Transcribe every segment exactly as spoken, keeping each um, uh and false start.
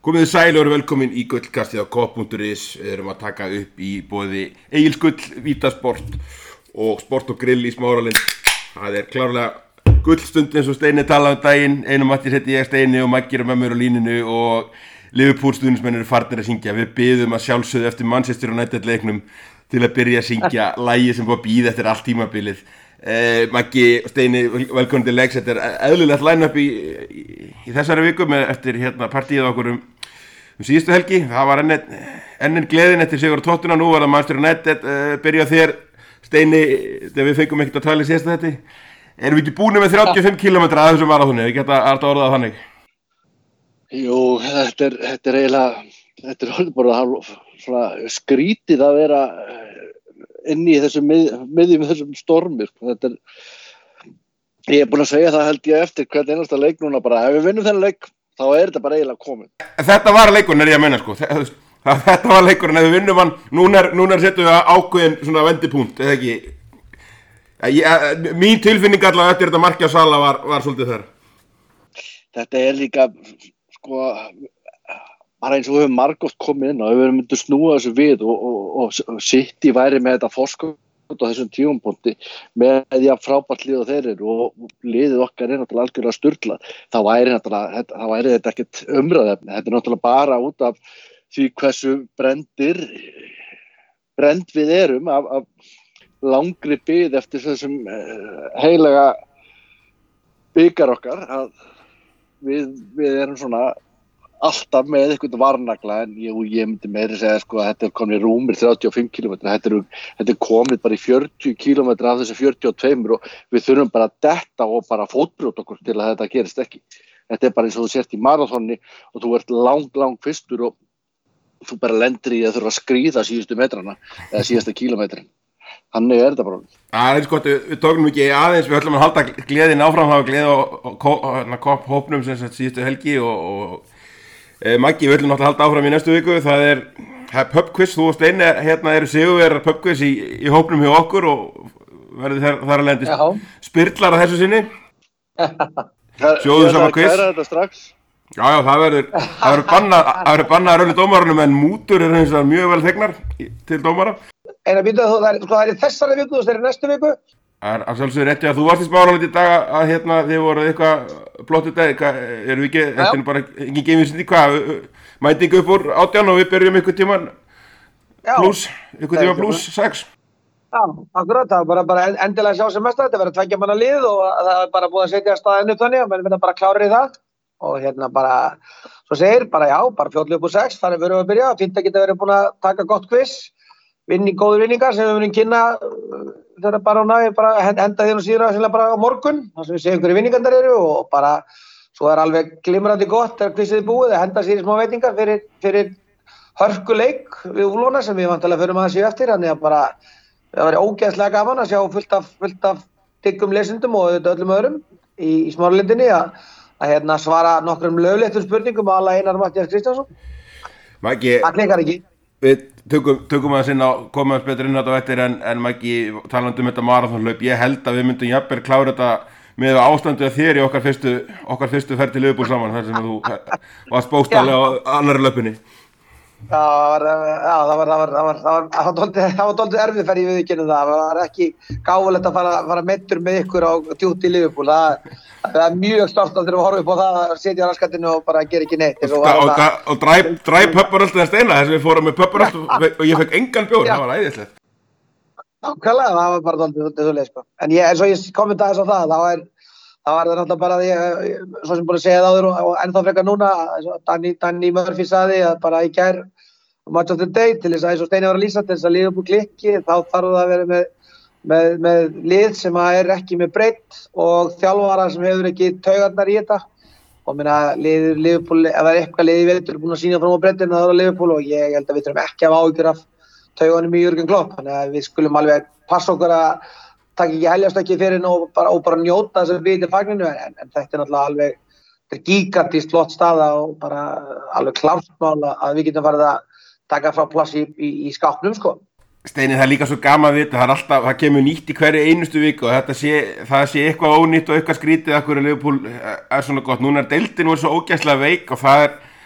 Komið þið sæl og eru velkomin í gullkastið á kopp punktur is. Við erum að taka upp í boði Egils Gull, Vítasport og Sport og Grill í Smáralind. Það er klárlega gullstund eins og Steini talaði um daginn. Einum Matthías heiti ég, Steini og Maggi eru með mér á líninu og Liverpool stuðningsmenn eru farnir að syngja. Við biðum að sjálfsögðu eftir Manchester United leiknum til að byrja að syngja lagið sem búið að bíða eftir allt tímabilið. Eh, Maggi og Steini, velkomin til leiks. Þetta er eðlilegt line-up í, í, í þessari viku með eftir hérna partíið okkur um Um síðustu helgi. Það var enn enn gleðin eftir sigur á Tottenham. Nú var það Manchester United. Uh, byrja þér, Steini, þegar við fengum ekkert að tala í síðasta þetta. Erum við ekki búin með þrjátíu og fimm kílómetra að þessu marathoni? Við geta alltaf orðað þannig. Jú, þetta er, þetta er eiginlega, þetta er bara svona skrítið að vera inni í þessum mið, miðjum þessum stormir. Þetta er, ég er búin að segja það held ég eftir hvern einasta leik núna bara, ef við vinnum þennan leik, þá er þetta bara eiginlega komin. Þetta var leikurinn er ég að meina sko. Þetta var leikurinn, ef við vinnum hann, núna er, núna er setjum við ákveðin svona vendipunkt, eða ekki? Ég, mín tilfinning allavega eftir þetta markið á Sala var, var svolítið þar. Þetta er líka, sko, bara eins og við höfum margótt komið inn og við höfum myndið snúa þessu við og, og, og, og City væri með þetta forskot á þessum tímapunkti með því að frábært lið og þeir eru og liðið okkar er náttúrulega algjörlega sturlað, þá væri, þá væri þetta ekkert umræðefni. Þetta er náttúrulega bara út af því hversu brendir brend við erum af, af langri bið eftir þessum heilaga bikar okkar að við, við erum svona alltaf með eitthvað varnagla, en ég, ég myndi meira segja sko að þetta er komið rúmir þrjátíu og fimm kílómetra, þetta er, þetta er komið bara í fjörutíu kílómetra af þessu fjörutíu og tvö og við þurfum bara að detta og bara fótbrjóta okkur til að þetta gerist ekki. Þetta er bara eins og þú sért í marathoni og þú ert lang, lang fyrstur og þú bara lendir í að þurfa að skríða síðustu metrana eða síðasta kílómetrin. Þannig er þetta bara. Það er sko, við tókum ekki aðeins, við ætlum að halda gleðin áfram, hafa gleði á kopp hópnum sem síðustu helgi og, og Eh, Maggi, við ætlum náttúrulega að halda áfram í næstu viku. Það er pubquiz, þú og Steini hérna eru sigurvegarar pubquiz í, í hópnum hjá okkur og verður þar, þar að lendi spyrlar að þessu sinni. Sjóðu saman quiz. Kæra þetta strax. Já, já, það verður það verður bannað, það verður bannað að raunin dómarunum en mútur er hins vegar mjög vel þegnar til dómara. En að býta þú, það er, sko, það er þessari viku og það er næstu viku. Það er að sjálfsögðu rétti að þú varst í Smáralind í dag að hérna þið voru eitthvað plottu dag, erum við ekki, þetta er bara engin geimvísindi, hvað, mæting upp úr átján og við byrjum ykkur tíman pluss, ykkur tíman pluss sex. Já, akkurat, það var bara, bara endilega sjá sem mest að þetta verður tveggja manna lið og það er bara búið að setja staðinu upp þannig og menn verður bara klárir í það og hérna bara, svo segir, bara já, bara fjórtán upp úr sex, þannig verðum við að byrja, fínt að geta verið búin að taka gott quiz, vinni góður vinningar sem við verðum kynna þegar bara á næði, bara henda því nú síðan bara á morgun, þar sem við segjum hverju vinningandar eru og bara, svo er alveg glimrandi gott þegar quizið er búið að henda sér í smá veitingar fyrir, fyrir hörkuleik við Úlfana sem við vantilega förum að séu eftir, þannig að bara, það væri ógeðslega gaman að sjá fullt af, fullt af diggum lesendum og þetta öllum öðrum í, í Smáralindinni að, að hérna, svara nokkrum lögléttum spurningum að alla Einar Matthías Kristjánsson. Maggi, það klikkar ekki. Við tökum, tökum aðeins inn á, komum aðeins betur inn á þetta eftir en, en Maggi talandi um þetta marathonhlaup. Ég held að við myndum jafnvel klára þetta með ástandu að þér í okkar fyrstu, okkar fyrstu ferð til Liverpool saman, þar sem þú varst bókstaflega á annarri löpunni. Já, það var, já, það var, það var, það var, það var, það var dálítið, það var dálítið erfið ferð ég viðurkenni það. Það var ekki gáfulegt að fara, fara meiddur með ykkur á djúti í Liverpool. Það, það er mjög stolt þegar við horfum upp á það að setja á raskatinu og bara gera ekki neitt. Og, og, og, og dræ, dræ pöpparöldu þess Steina, þess að við fórum með pöpparöldu og ég fekk engan bjór, það var æðislegt. Nákvæmlega, það var bara dálítið svoleiðis sko. En ég, eins og ég kommenta þess á það, þá er Það var það náttúrulega bara því, svo sem búin að segja það áður og ennþá frekar núna, Danny, Danny Murphy sagði að bara í gær match of the day til þess að eins og Steini var að lýsa til þess að Liverpool klikki, þá þarf það að vera með, með, með lið sem er ekki með breidd og þjálfara sem hefur ekki taugarnar í þetta og minna liður Liverpool, ef það er eitthvað liðið veitur búin að sína fram á breiddina þá er Liverpool og ég held að við þurfum ekki að hafa áhyggjur af taugarnum í Jürgen Klopp, þannig að við skulum alveg passa okkur að takk ekki heljarstökkið fyrir og bara, og bara njóta þess að við til fagninu en, en þetta er náttúrulega alveg þetta er gigantískt flott staða og bara alveg klársmál að við getum farið að taka frá plass í, í, í skápnum sko. Steini, það er líka svo gaman að vita, það er alltaf, það kemur nýtt í hverju einustu viku og þetta sé, það sé eitthvað ónýtt og eitthvað skrítið að hverju Liverpool er svona gott. Núna er deildin og er svo ógeðslega veik og það er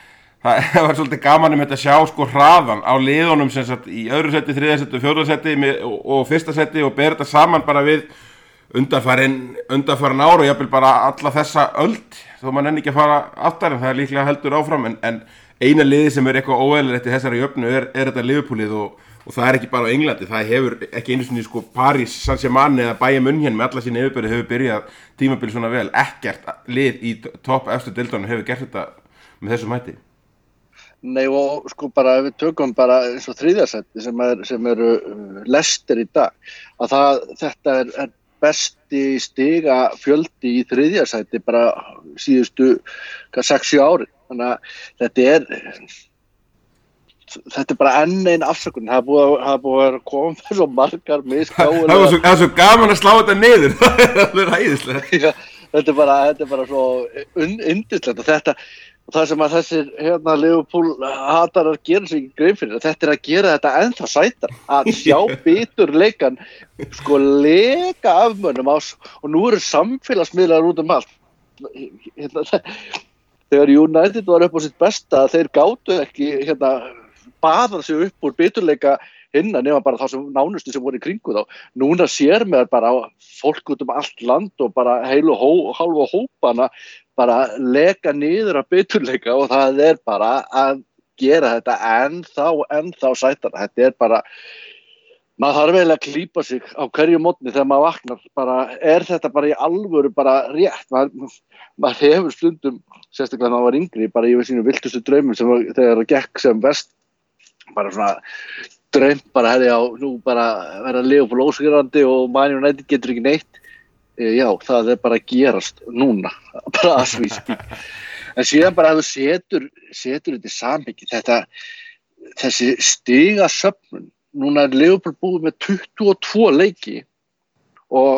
það, það var svolítið gaman um þetta að sjá sko hraðan á liðunum sem sagt í öðru seti, þriðja seti, fjórða seti og, og fyrsta seti og ber þetta saman bara við undanfarin, undanfarin ára og jafnvel bara alla þessa öld þó maður nenni ekki að fara aftar en það er líklega heldur áfram en, en eina liði sem er eitthvað óeðlilegt í þessari jöfnu er, er þetta Liverpoolið og, og það er ekki bara á Englandi, það hefur ekki einu sinni sko París, Saint-Germain eða Bayern München með alla sína yfirbyrði hefur byrjað tímabil svona vel, ekkert lið í topp efstu deildunum hefur gert þetta með þessum hætti. Nei og sko bara ef við tökum bara eins og þriðjasæti sem, er, sem eru Leicester í dag að það, þetta er, er besti stiga fjöldi í þriðjasæti bara síðustu sex sjö ári þannig að þetta er þetta er bara enn einn afsökun það er búið að, það er búið að koma með svo margar misgáulega það var svo, það er svo gaman að slá þetta niður það er alveg hæðislega þetta er bara, þetta er bara svo yndislegt og þetta og það sem að þessir hérna Liverpool hatarar gera sig ekki grein fyrir þetta er að gera þetta ennþá sætar að sjá biturleikan sko leka af mönnum á og nú eru samfélagsmiðlar út um allt hérna, þegar United var upp á sitt besta þeir gátu ekki hérna baðað sig upp úr biturleika hinna nema bara þá sem nánustu sem voru í kringu þá núna sér með bara fólk út um allt land og bara heilu hó, hálfu hópana bara leka niður að biturleika og það er bara að gera þetta ennþá, ennþá sætara. Þetta er bara, maður þarf eiginlega að klípa sig á hverju morgni þegar maður vaknar. Bara, er þetta bara í alvöru bara rétt? Maður, maður hefur stundum, sérstaklega þegar maður var yngri, bara yfir sínu viltustu draumum sem var, þegar það gekk sem best, bara svona draum, bara hefði á, nú bara vera Liverpool ósigrandi og Man United getur ekki neitt. Já, það er bara að gerast núna, bara að svíski. En síðan bara að þú setur, setur þetta í samhengi, þetta, þessi stigasöfnun, núna er Liverpool búið með tuttugu og tvo leiki og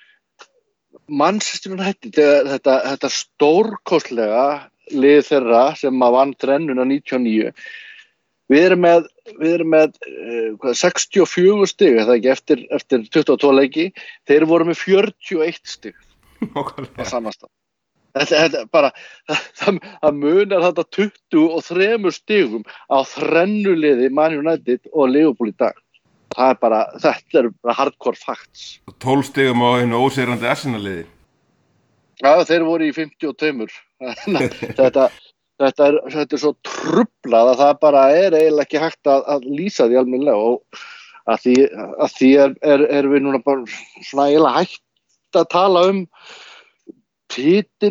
Manchester United, þetta, þetta stórkostlega lið þeirra sem að vann þrennuna nítján og níu, við erum með, við erum með uh, sextíu og fjögur stig, eða ekki, eftir, eftir tuttugu og tvo leiki, þeir voru með fjörutíu og eitt stig á samastað. Þetta, þetta bara, það, það munar þetta tuttugu og þremur stigum á þrennuliði Man United og Liverpool í dag. Það er bara, þetta er bara hardcore facts. Og tólf stigum á einu ósigrandi Arsenal-liði. Já, þeir voru í fimmtíu og tvö. þetta Þetta er, þetta er svo trublað að það bara er eiginlega ekki hægt að, að lýsa því almennilega og að því, að því er, er, er við núna bara svona eiginlega hægt að tala um titil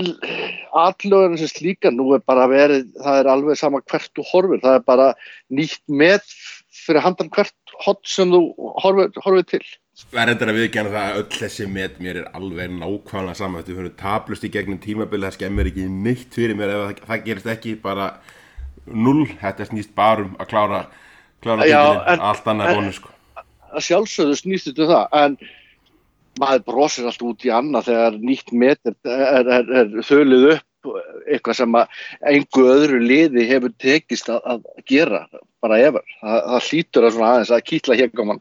atlögun sem slíka. Nú er bara verið, það er alveg sama hvert þú horfir, það er bara nýtt með fyrir handan hvert hot sem þú horfir, horfir til. Verður að viðurkenna það að öll þessi met mér er alveg nákvæmlega saman. Þetta fyrir taplust í gegnum tímabili, það skemmir ekki neitt fyrir mér ef það, það gerist ekki bara null. Þetta snýst bara um að klára, klára titilinn, allt annað bónus sko. Að sjálfsögðu snýst þetta um það, en maður brosir alltaf út í annað þegar nýtt met er, er, er, er þölið upp eitthvað sem að engu öðru liði hefur tekist að, að gera, bara efer. Það, það hlýtur að svona aðeins að kýtla hér gaman.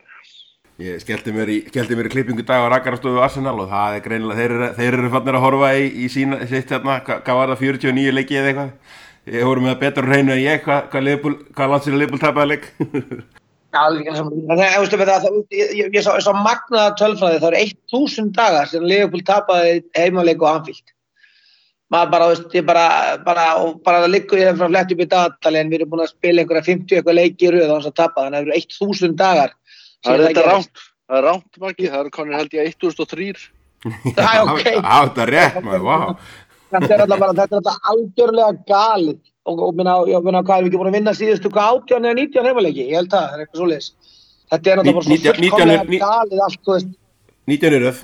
Ég skellti mér í, skellti mér í klippingu dag á rakarastofu Arsenal og það er greinilega, þeir eru, þeir eru fannir að horfa í, í sína, sitt hérna, hvað, hvað var það, fjörutíu og níu leiki eða eitthvað? Ég voru með það betur hreinu en ég, hvað, hvað Liverpool, hvað landsinu Liverpool tapaði leik? Já, alveg ekki saman. Það, veistu með það, ég, ég, ég sá, sá magnaða tölfræði, það eru þúsund dagar sem Liverpool tapaði heimaleik og Anfield. Maður bara, veist, ég bara, bara, og bara það liggur ég frá flett upp í dagatali en við erum búin að spila einhverja fimmtíu eitthvað leiki í röð og hans að tapa, þannig að það eru þúsund dagar. Það er þetta ránt, það er ránt margir, það er konir held ég eitt þúsund og þrjú. Það er ok. Það er þetta rétt maður, vá. Þetta er alltaf bara, þetta er alltaf algjörlega galið og, og minna, ég minna, hvað erum við ekki búin að vinna síðustu hvað átján eða nítján heimaleiki, ég held það, það er eitthvað svoleiðis. Þetta er alltaf bara svo fullkomlega galið allt, þú veist. nítján í röð.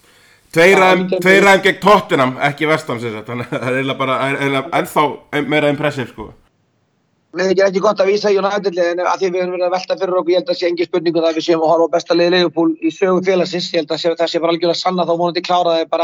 Tveir ræðum gegn Tottenham, ekki Vestam sem sagt, þannig að það er eiginlega bara, eiginlega ennþá meira impressive sko. Við erum ekki gott að vísa í United-liðinu að því við erum verið að velta fyrir okkur, ég held að sé engin spurningu það við séum að horfa á besta liði Liverpool í sögu félagsins, ég held að sé, það sé bara algjörlega sanna þá vonandi kláraði bara,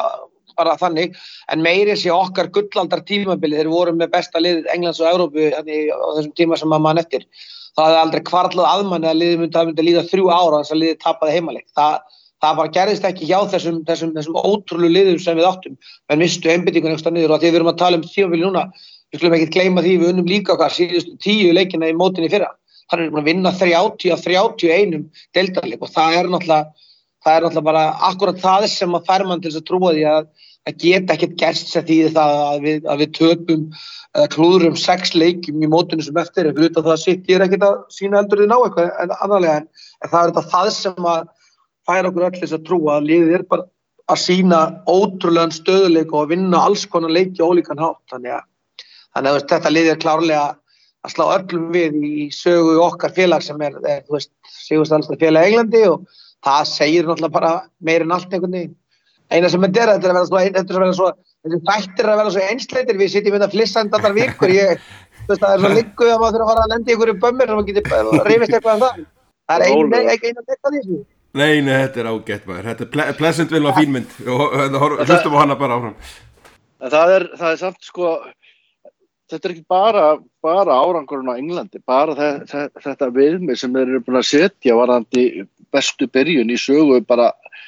bara þannig, en meiri sé okkar gullaldar tímabili þegar við vorum með besta lið Englands og Evrópu á þessum tíma sem maður mann eftir. Það hefði aldrei kvarlað að manni að liðið myndi, myndi líða þrjú ára þess að liðið tapaði heimaleik. Það, það bara gerðist ekki hjá þessum, þessum, þessum ótrúlegu liðum sem við áttum, menn mistu einbeitinguna einhverstað niður og því við erum að tala um tímabili núna. við skulum ekki gleyma því við unnum líka hvað síðustu tíu leikina í mótinu í fyrra. Hann er búin að vinna þrjátíu af þrjátíu og einn deildarleik og það er náttúrulega það er náttúrulega bara akkurat það sem að fær mann til þess að trúa því að það geta ekkert gerst sem þýðir það að við, að við töpum eða klúðrum sex leikjum í mótinu sem eftir er, fyrir utan það að City er ekkert að sína heldur þið ná eitthvað en annarlega en, en það er þetta það sem að fær okkur öll þess að trúa að liðið er bara að sína ótrúlegan stöðuleika og vinna alls konar leiki á ólíkan hátt. Þannig að, þannig að þetta liðið er klárlega að slá öllum við í sögu okkar félag sem er, er þú veist, sigurstælsta félag í Englandi og það segir náttúrulega bara meir en allt einhvern veginn. Eina sem þetta er, þetta er að vera svo, þetta er að vera svo, þessi þættir er að vera svo einsleitir, við sitjum hérna flissandi allar vikur, ég, þú veist, það er svo liggu að maður þurfa að fara að lenda í einhverju bömmir og maður getur rifist eitthvað um það. Það er eina, eina, eina þetta því. Nei, nei, þetta er ágætt maður, þetta er ple Pleasantville og fínmynd og hlustum á hana bara áfram. Það er, það er samt sko, þetta er ekki bara, bara árangurinn á Englandi, bara þe þe þetta viðmið sem þeir eru búin að setja varðandi bestu byrjun í sögu bara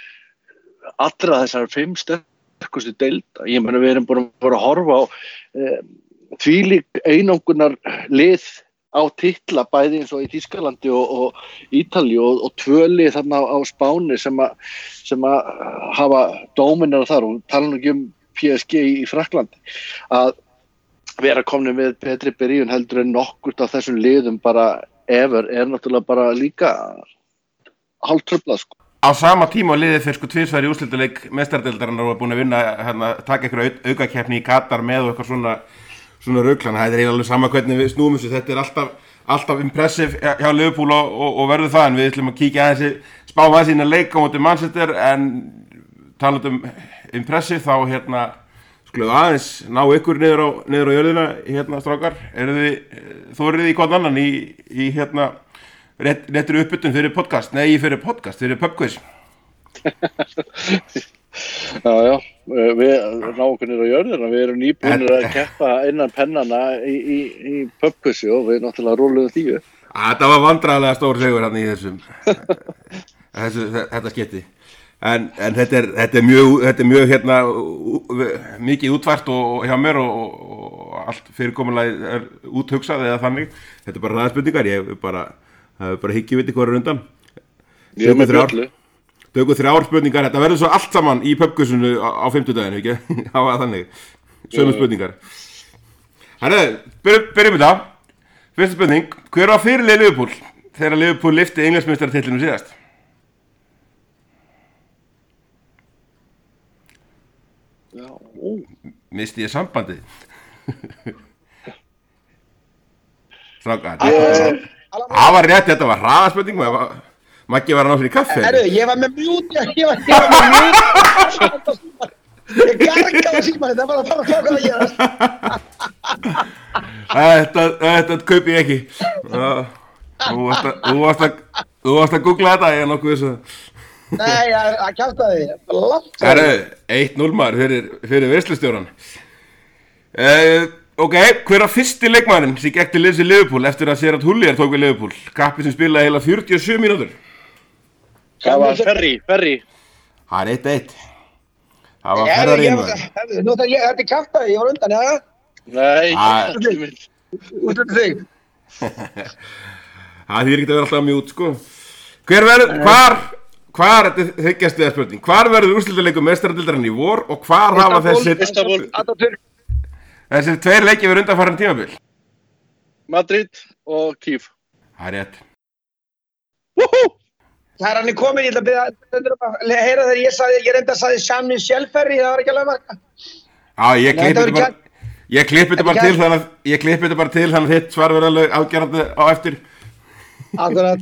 allra þessar fimm sterkustu deilda. Ég meina við erum búin að horfa á eh, þvílík einangunar lið á titla bæði eins og í Þýskalandi og, og Ítalíu og, og tvö lið þarna á, á Spáni sem að sem að hafa dóminar þar og tala nú ekki um P S G í, í Frakklandi að vera komnir með betri byrjun heldur en nokkurt af þessum liðum bara ever er náttúrulega bara líka hálftruflað sko. Á sama tíma liðið fyrir sko tvisvar í úrslitaleik meistaradeildarinnar og var búin að vinna hérna taka einhverja au aukakeppni í Katar með og eitthvað svona svona ruglan, það er eiginlega alveg sama hvernig við snúum þessu, þetta er alltaf, alltaf impressive hjá Liverpool og, og, og verður það en við ætlum að kíkja aðeins, spá aðeins inn að leika á móti Manchester en talað um impressive þá hérna, skulum aðeins ná ykkur niður á, niður á jörðina hérna strákar, eru þið, þórið í hvern annan í, í hérna, rétt, réttir uppbytun fyrir podcast, nei fyrir podcast, fyrir pubquiz. Já, já, við náum okkur niður á jörðina, við erum nýbúinir að keppa innan pennana í, í, í pubquizi og við náttúrulega rúluðum því. Þetta var vandræðilega stór sigur hann í þessum, þessu, þetta skipti. En, en þetta, er, þetta er mjög, þetta er mjög hérna, mikið útvært og hjá mér og, og allt fyrirkomulega er úthugsað eða þannig. Þetta er bara ræðspurningar, ég bara, bara hyggi viti hvað er undan. Ég er með bjöllu. Tökum þrjár spurningar, þetta verður svo allt saman í pubquizinu á, á fimmtudaginu, ekki? Það var þannig, sömu spurningar. Herðu, byrjum, byrjum við það. Fyrsta spurning, hver var fyrirliði Liverpool þegar Liverpool lyfti Englandsmeistaratitlinum síðast? Já, ó. Misti ég sambandið? Strákar, það var rétt, þetta var hraðaspurning, maður var... Maggi var að ná sér í kaffi. Herru, ég var með mjút, ég var, ég var með mjút. Ég gargaði símann, það var að fara að klokka það gerast. Þetta, þetta kaupi ég ekki. Þú varst að, þú varst að, þú varst að googla þetta, ég er nokkuð vissu. Nei, að kjafta því. Herru, eitt núll maður fyrir, fyrir veislustjóran. Uh, ok, hver var fyrsti leikmaðurinn sem gekk til liðs í Liverpool eftir að Gerrard Houllier tók við Liverpool? Kappi sem spilaði heila fjörutíu og sjö mínútur. Það var Ferri, Ferri. Það er eitt eitt. Það var Ferri maður. Nú þetta er kjaftaði, ég var undan, já. Nei, ekki minn. Út af þig. Það þýr ekki að vera alltaf mjút, sko. Hver verður, hvar, hvar, þetta er þykjast við að spurning, hvar verður úrslitaleikur meistaradeildarinnar í vor og hvar hafa þessir, þessir tveir leikir verið undanfarin tímabil? Madrid og Kiev. Það er rétt. Woohoo! Það er hann í komin, ég ætla að byrja að heyra þegar ég sagði, ég reynda að sagði Sami Sjálfferri, það var ekki alveg marga. Já, ég klippi þetta bara, ég klippi þetta bara til þannig að, ég klippi þetta bara til þannig að þitt svar verður alveg afgerandi á eftir. Akkurat.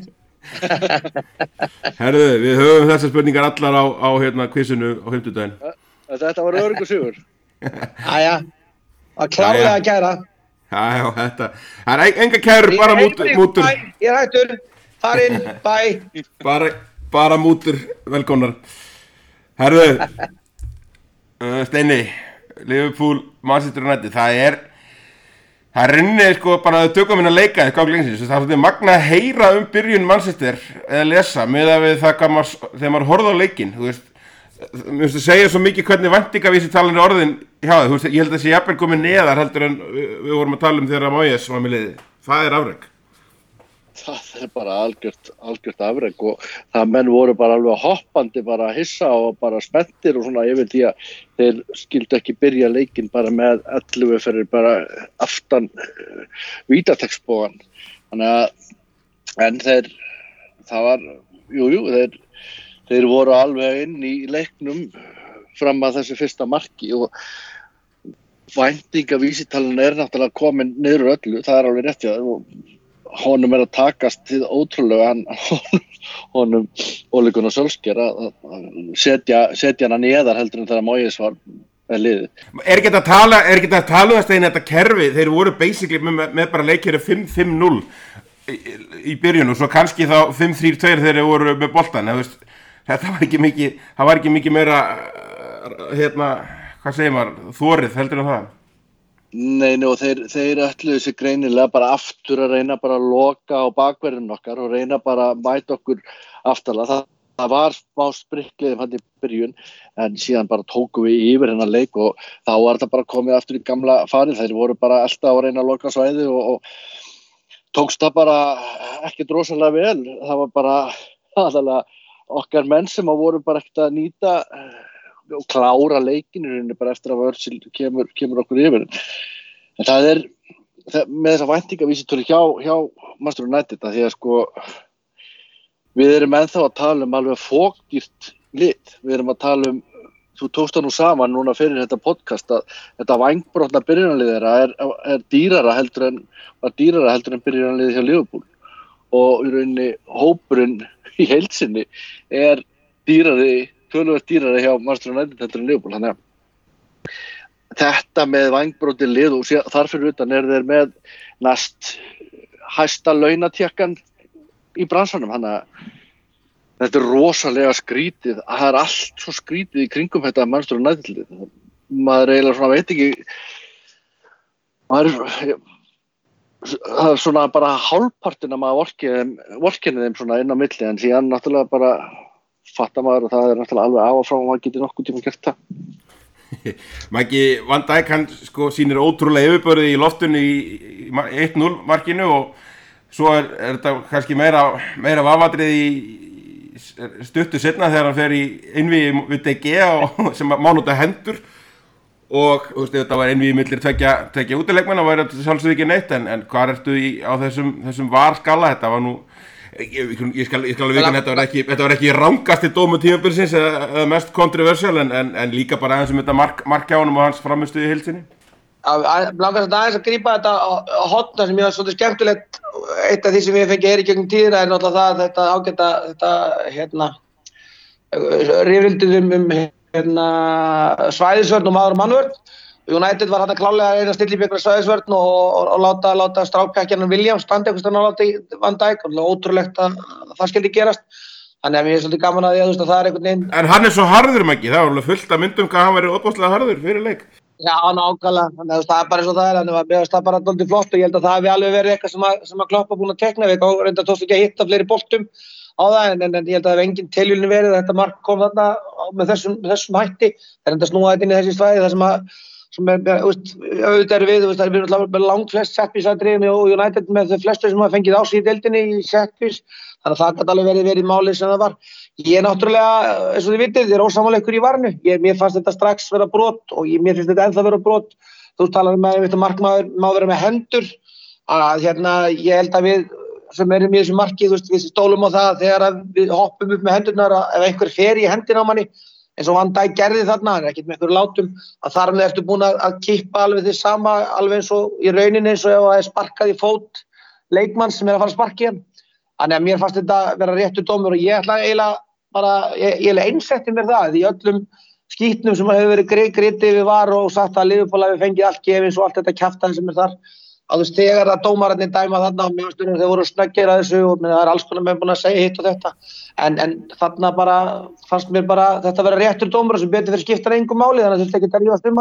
Herðu, við höfum þessar spurningar allar á, á hérna quizinu á fimmtudaginn. Þetta var öruggur sigur. Jæja, að klárlega að kæra. Já, já, þetta, það er enga kærur, bara mútur, mútur. Ég er hættur. Farinn, bæ. Bara, bara mútur, velkomnar. Herðu, uh, Steini, Liverpool, Manchester United, það er, það er rinnið sko bara að tökum minna leika í ganglengsins. Það er svolítið magna að heyra um byrjun Manchester eða lesa með að við það hvað maður, þegar maður horfði á leikinn, þú veist, mér finnst að segja svo mikið hvernig væntingavísitalan er orðin hjá það, þú veist, ég held að þessi jafnvel komið neðar heldur en við, við vorum að tala um þegar Moyes var með liði, það er afrek. Það er bara algjört, algjört afrek og það menn voru bara alveg hoppandi, bara hissa og bara spenntir og svona yfir því að þeir skildu ekki byrja leikinn bara með ellefu fyrir bara aftan uh, vítategsbógan. Þannig að, en þeir, það var, jú, jú, þeir, þeir voru alveg inn í leiknum fram að þessu fyrsta marki og væntingavísitalan er náttúrulega komin niður öllu, það er alveg rétt hjá það og honum er að takast til ótrúlega hann, honum Ole Gunnar Solskjær að setja, setja hana neðar heldur en þegar Moyes var með liðið. Er ekki að tala, er ekki að tala um þess að þetta kerfi, þeir voru basically með, með bara leikjari fimm fimm núll í, í byrjun og svo kannski þá fimm þrjú tvö þegar þeir voru með boltan, veist, þetta var ekki mikið, það var ekki mikið meira, hérna, hvað segir maður, þorið heldur en það. Nei, nei, og þeir, þeir ætluðu sig greinilega bara aftur að reyna bara að loka á bakverðin okkar og reyna bara að mæta okkur aftarlega. Það, það var smá spriklið hann í byrjun en síðan bara tókum við yfir hennar leik og þá var þetta bara komið aftur í gamla farið. Þeir voru bara alltaf að reyna að loka svæði og, og tókst það bara ekkert rosalega vel. Það var bara aðalega okkar menn sem voru bara ekkert að nýta og klára leikinu bara eftir að Virgil kemur, kemur okkur yfir. En það er það, með þessa væntingavísitölu hjá, hjá Manchester United að því að sko við erum ennþá að tala um alveg fógdýrt lið. Við erum að tala um, þú tókst það nú saman núna fyrir þetta podcast að þetta vængbrotna byrjunarlið þeirra er, er dýrara heldur en var dýrara heldur en byrjunarliðið hjá Liverpool og í rauninni hópurinn í heild sinni er dýrari töluvert dýrari hjá Manchester United heldur en Liverpool. Þannig að þetta með vængbrotið lið og sér, þar fyrir utan er þeir með næst hæsta launatjekkan í bransanum. Þannig að þetta er rosalega skrítið. Það er allt svo skrítið í kringum þetta Manchester United lið. Maður eiginlega svona veit ekki, maður það er svona bara hálfpartin að maður vorkenni þeim svona inn á milli en síðan náttúrulega bara fattar maður og það er náttúrulega alveg af og frá og maður getur nokkuð tíma gert það. Maggi Van Dijk hann sko sýnir ótrúlega yfirbörði í loftinu í, í eitt núll markinu og svo er, er þetta kannski meira, meira vafadrið í stuttu setna þegar hann fer í einvíi við D G og sem má nota hendur og þú veist þetta var einvíi millir tveggja, tveggja útileikmanna var þetta sjálfsög ekki neitt en, en hvað ertu í, á þessum, þessum varskala, þetta var nú Ég, ég skal, ég skal alveg vikna, þetta var ekki, þetta var ekki rangasti dómur tímabilsins eða, eða mest kontroversial en, en, en líka bara aðeins um þetta mark, markjáunum og hans framistuði í heilsinni. Langast að aðeins að grípa þetta á hotna sem ég var svolítið skemmtilegt. Eitt af því sem ég fengi er í gegnum tíðina er náttúrulega það að þetta ágæta, þetta, hérna, rifrildið um, um hérna, svæðisvörn og maður og mannvörn. United var hann að klálega eina stilla í byggra svæðisvörn og, og, og láta, láta strákpjakkjarnan Williams standa einhvers staðar nálægt Van Dijk og ótrúlegt að það skildi gerast. Þannig að mér er svolítið gaman að því að, að það er einhvern veginn. En hann er svo harður Maggi, það var alveg fullt af myndum hvað hann verið óbúslega harður fyrir leik. Já, nákvæmlega, þannig að það er bara eins og það er, þannig að mér finnst það bara dálítið flott og ég held að það hefði alveg verið eitthvað sem að, sem að Kloppa búin að tekna við og reynda tókst ekki að hitta fleiri boltum á það en, en, en ég held að það hefði engin tilvílni verið að þetta mark kom þarna með þessum, þessum hætti. Það er enda snúað þetta inn í þessi svæði þar sem að sem er, veist, auðvitað er við, veist, það er við með langt flest setpiece-atriðin og United með þau flestu sem hafa fengið á sig í deildinni í setpiece, þannig að það gæti alveg verið verið málið sem það var. Ég er náttúrulega, eins og þið vitið, þið er ósammála ykkur í varnu, ég, mér fannst þetta strax vera brot og ég, mér finnst þetta ennþá vera brot, þú talar um að markmaður má vera með hendur, að hérna, ég held að við sem erum í þessu marki, þú veist, við stólum á það þegar við hoppum upp með hendurnar að ef einhver fer í hendina á manni eins og Van Dijk gerði þarna, hann er ekkert með einhver látum að þar með ertu búin að, að kippa alveg því sama, alveg eins og í rauninni eins og ef það er sparkað í fót leikmann sem er að fara að sparka í hann. Þannig að mér fannst þetta vera réttur dómur og ég ætla eiginlega bara, ég, ég eiginlega einsetti mér það í öllum skítnum sem hefur verið gritið við var og sagt að Liverpool hafi fengið allt gefins og allt þetta kjaftaði sem er þar. Að þú veist, þegar að dómararnir dæma þarna og mjög stundum þeir voru snöggir að þessu og það er alls konar með búin að segja hitt og þetta. En, en þarna bara fannst mér bara þetta vera réttur dómur sem betur fyrir skiptar engum máli þannig að þetta ekki að rífast um hann.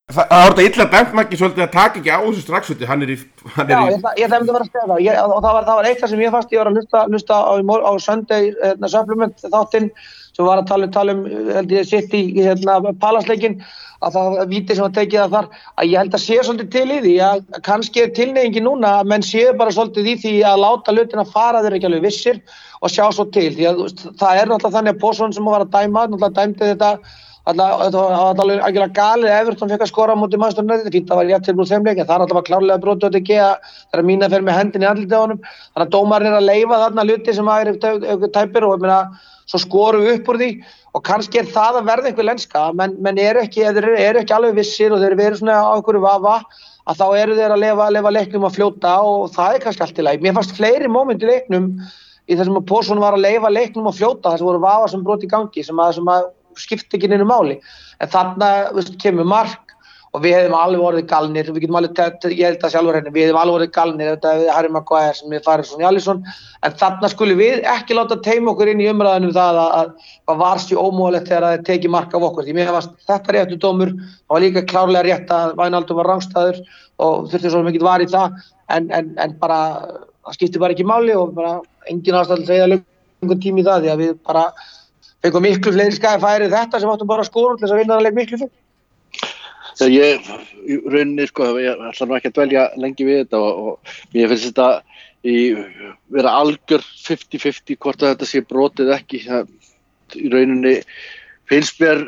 Það er þetta illa dæmt Maggi svolítið að taka ekki á þessu strax út, hann er í... Hann er Já, í... ég ætla ég ætla að vera að segja það, ég, og það var, það var eitt það sem ég fannst, ég var að hlusta, hlusta á, á Sunday hérna, supplement þáttinn sem var að tala, tala um, held ég, sitt í hérna, palasleikin, að það víti sem var tekið að þar, að ég held að sé svolítið til í því, að kannski er tilneyingi núna að menn séu bara svolítið í því að láta hlutina fara þeir ekki alveg vissir og sjá svo til, því að það er náttúrulega þannig að Pósson sem var að dæma, náttúrulega dæmdi þetta Þetta var alveg galið að Everton fekk að skora á móti Manchester United, fínt að var rétt til úr þeim leik, en það er alltaf klárlega brotið á D G þegar Mína fer með hendin í andlitið á honum, þannig að dómarinn er að leyfa þarna hluti sem að eru tæpir og ég meina, svo skorum við upp úr því og kannski er það að verða einhver lenska, menn, menn eru ekki, þeir eru ekki alveg vissir og þeir eru verið svona á einhverju vafa, að þá eru þeir að lefa, lefa leiknum að fljóta og það er kannski allt í lagi. Mér fannst fleiri móment í leiknum í þessum að Pósson var að leyfa leiknum að fljóta, þess að voru vafa sem brot í gangi sem að, sem að skipti ekki neinu máli, en þarna veist, kemur mark og við hefðum alveg orðið galnir, við getum alveg, ég held að sjálfur henni, við hefðum alveg orðið galnir ef þetta Harry Maguire sem er farið svona í Alisson, en þarna skulum við ekki láta teima okkur inn í umræðinu það að það var sér ómögulegt þegar það teki mark af okkur, því mér fannst þetta réttu dómur, það var líka klárlega rétt að Wijnaldum var rangstæður og þurfti svo mikið var í það, en, en, en bara, það skipti bara ekki máli og bara engin ástæða til að segja löngum tími í það, því að við bara fengum miklu fleiri skæði færi þetta sem áttum bara að skora til þess að vinna að leik miklu fyrir. Þegar ég í rauninni, sko, ég ætla nú ekki að dvelja lengi við þetta og, og mér finnst þetta í vera algjör fimmtíu fimmtíu hvort að þetta sé brotið ekki. Það, í rauninni finnst mér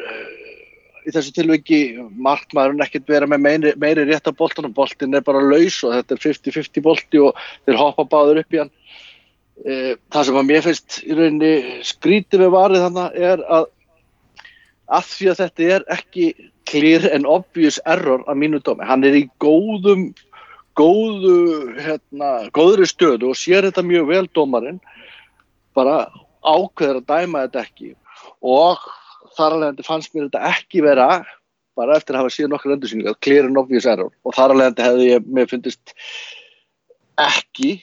í þessu tilviki markmaðurinn ekkert vera með meiri, meiri rétt á boltanum. Boltinn er bara laus og þetta er fimmtíu fimmtíu bolti og þeir hoppa báður upp í hann. Það sem að mér finnst í rauninni skrítið við varið þannig er að að því að þetta er ekki clear and obvious error að mínu dómi. Hann er í góðum, góðu, hérna, góðri stöðu og sér þetta mjög vel dómarinn, bara ákveður að dæma þetta ekki og þar alveg fannst mér þetta ekki vera, bara eftir að hafa séð nokkrar endursýningar, clear and obvious error og þar alveg hefði ég, mér fundist ekki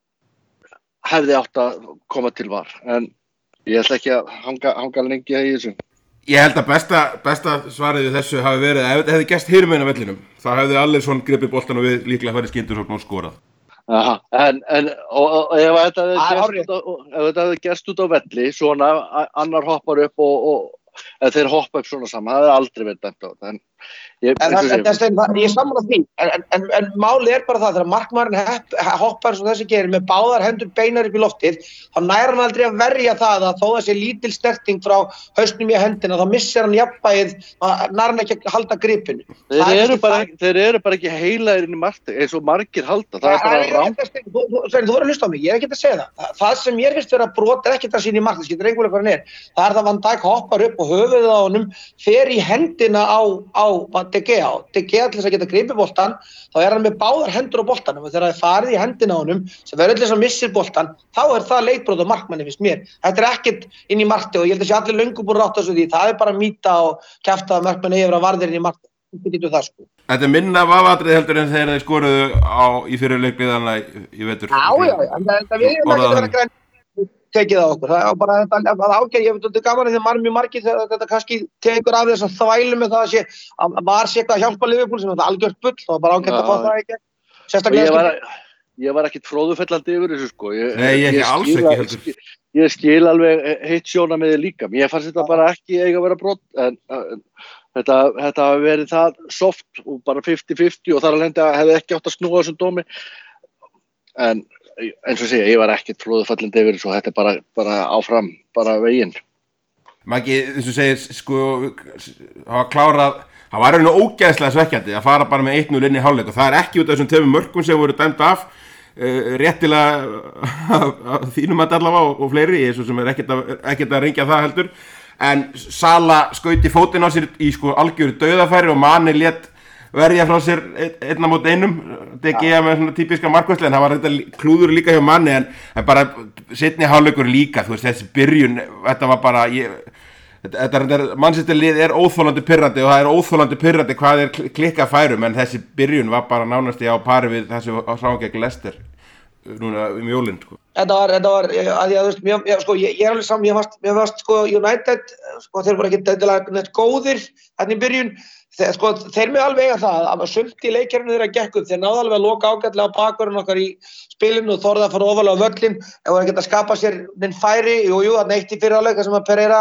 hefði átt að koma til var, en ég ætla ekki að hanga, hanga lengi í þessu. Ég held að besta, besta svarið við þessu hafi verið að ef þetta hefði gerst hinum megin á vellinum, þá hefði Alisson gripið boltann og við líklega farið skyndursókn og skorað. Aha, en, en og, og, ef þetta hefði gerst, hef gerst út á velli, svona annar hoppar upp og, og ef þeir hoppa upp svona saman, það hefði aldrei verið dæmt á þetta, en Ég, en það, en það, það, ég sammála því, en, en, en máli er bara það þegar markmaðurinn hoppar svo þessi gerir með báðar hendur beinar upp í loftið, þá nær hann aldrei að verja það að þó þessi lítil sterting frá hausnum í hendina, þá missir hann jafnvægið, nær hann ekki að halda gripinu. Þeir eru bara, þeir eru bara ekki heilaðir inn í markið, eins og margir halda, það er bara rangt. Þú, þú, þú voru að hlusta á mig, ég er ekki að segja það. Það sem ég finnst vera brot er ekki það sín í markið, það skiptir engu máli hvað hann er. Það er það Van Dijk hoppar upp og höfuðið á honum fer í hendina á, á D G á. D G til þess að geta gripið boltan, þá er hann með báðar hendur á boltanum og þegar það er farið í hendina á honum sem verður til þess að missir boltan, þá er það leikbrot á markmanni finnst mér. Þetta er ekkert inn í markið og ég held að sé allir löngu búin að rátta þessu því, það er bara mýta og kjafta að markmanni yfir að varðir inn í markið. Það, sko. Þetta er minna vafatrið heldur en þegar þeir skoruðu á í fyrirleikliðana í vetur. Já, já, en það við erum ekki að vera græn tekið á okkur. Það er bara þetta að ágæð, ég veit þetta er gaman þegar maður er mjög margir þegar þetta kannski tekur af þess að þvælu með það að sé að var sé eitthvað að hjálpa Liverpool sem þetta algjört bull og bara ágætt að fá það ekki. Sérstaklega ég var, ég var ekkit fróðufellandi yfir þessu sko. Ég, Nei, ég, ég alls ekki heldur. Ég, ég skil alveg heitt sjóna með þið líka. Ég fannst þetta bara ekki eiga að vera brot en, en þetta, þetta hafi verið það soft og bara fimmtíu fimmtíu og þar alveg hefði ekki átt að snúa þessum dómi. En eins og segja, ég var ekkert flóðufallandi yfir þessu og þetta er bara, bara áfram, bara veginn. Maggi, eins og segir, sko, það var klárað, það var einhvern veginn ógeðslega svekkjandi að fara bara með eitt núll inn í hálfleik og það er ekki út af þessum tveimur mörkum sem voru dæmt af, uh, réttilega þínum að allavega og, og fleiri, eins og sem er ekkert að, ekkert að rengja það heldur, en Sala skaut í fótinn á sér í sko algjöru dauðafæri og Mane lét verja frá sér einna mót einum, D G ja. Með svona típiska markvæsli, en það var þetta klúður líka hjá Manni, en, en bara seinni hálfleikur líka, þú veist, þessi byrjun, þetta var bara, ég, þetta, þetta Manchester lið er óþolandi pirrandi og það er óþolandi pirrandi hvað er klikka færum, en þessi byrjun var bara nánast í á pari við þessi á sáum gegn Leicester, núna um jólinn, sko. Þetta var, þetta var, að ég, þú veist, mér, ég, sko, ég, ég er alveg saman, mér varst, mér varst, sko, United, sko, þeir voru ekki þetta neitt góðir, þarna í byrjun, þeir, sko, þeir með alveg eiga það að sumt í leikjarinu þeirra gekk upp, þeir náðu alveg að loka ágætlega á bakvörðun okkar í spilinu og þorðu að fara ofalega á völlinn ef það geta að skapa sér minn færi, jú, jú, þarna eitt í fyrri hálfleik sem að Pereira